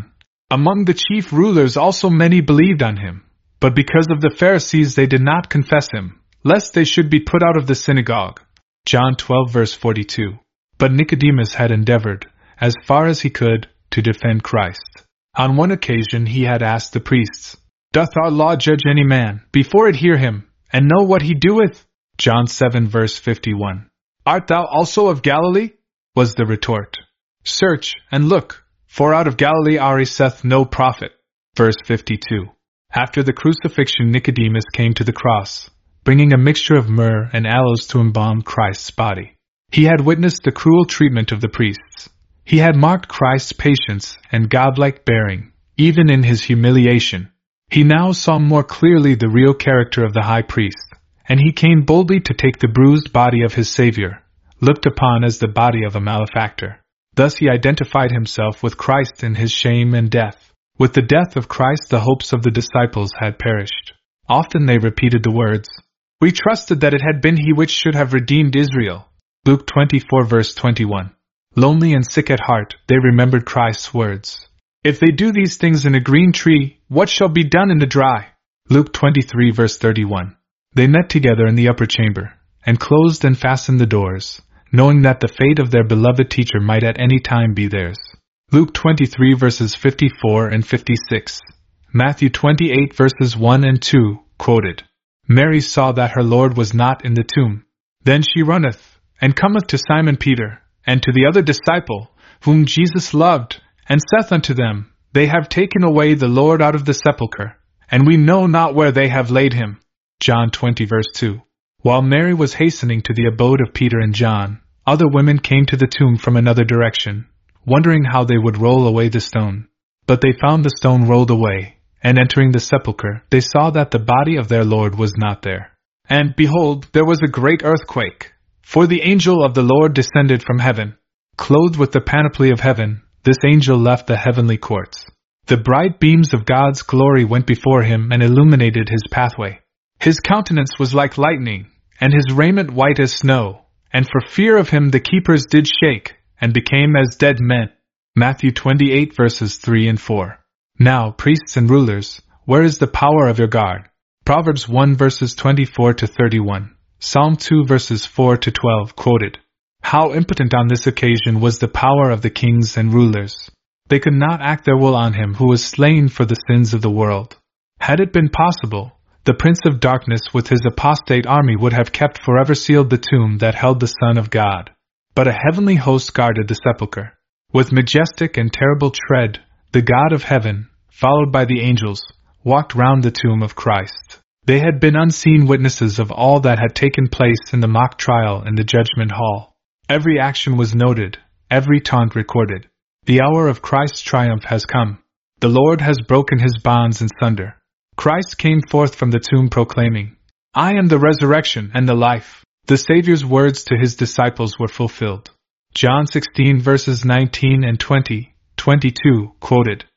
Among the chief rulers also many believed on him, but because of the Pharisees they did not confess him, lest they should be put out of the synagogue. John 12 verse 42. But Nicodemus had endeavored, as far as he could, to defend Christ. On one occasion he had asked the priests, "Doth our law judge any man, before it hear him, and know what he doeth?" John 7 verse 51. "Art thou also of Galilee?" was the retort. "Search, and look, for out of Galilee ariseth no prophet." Verse 52. After the crucifixion Nicodemus came to the cross, bringing a mixture of myrrh and aloes to embalm Christ's body. He had witnessed the cruel treatment of the priests. He had marked Christ's patience and godlike bearing, even in his humiliation. He now saw more clearly the real character of the high priest, and he came boldly to take the bruised body of his Savior, looked upon as the body of a malefactor. Thus he identified himself with Christ in his shame and death. With the death of Christ the hopes of the disciples had perished. Often they repeated the words, "We trusted that it had been he which should have redeemed Israel." Luke 24 verse 21. Lonely and sick at heart, they remembered Christ's words, "If they do these things in a green tree, what shall be done in the dry?" Luke 23 verse 31. They met together in the upper chamber, and closed and fastened the doors, knowing that the fate of their beloved teacher might at any time be theirs. Luke 23 verses 54 and 56. Matthew 28 verses 1 and 2, quoted. Mary saw that her Lord was not in the tomb. Then she runneth, and cometh to Simon Peter, and to the other disciple, whom Jesus loved, and saith unto them, They have taken away the Lord out of the sepulchre, and we know not where they have laid him. John 20 verse 2. While Mary was hastening to the abode of Peter and John, other women came to the tomb from another direction, wondering how they would roll away the stone. But they found the stone rolled away, and entering the sepulchre, they saw that the body of their Lord was not there. And, behold, there was a great earthquake, for the angel of the Lord descended from heaven. Clothed with the panoply of heaven, this angel left the heavenly courts. The bright beams of God's glory went before him and illuminated his pathway. His countenance was like lightning, and his raiment white as snow, and for fear of him the keepers did shake, and became as dead men. Matthew 28 verses 3 and 4. Now, priests and rulers, where is the power of your God? Proverbs 1 verses 24 to 31. Psalm 2 verses 4 to 12 quoted. How impotent on this occasion was the power of the kings and rulers. They could not act their will on him who was slain for the sins of the world. Had it been possible, the Prince of Darkness with his apostate army would have kept forever sealed the tomb that held the Son of God. But a heavenly host guarded the sepulchre. With majestic and terrible tread, the God of heaven, followed by the angels, walked round the tomb of Christ. They had been unseen witnesses of all that had taken place in the mock trial in the judgment hall. Every action was noted, every taunt recorded. The hour of Christ's triumph has come. The Lord has broken his bonds in sunder. Christ came forth from the tomb proclaiming, I am the resurrection and the life. The Savior's words to his disciples were fulfilled. John 16 verses 19 and 20, 22 quoted.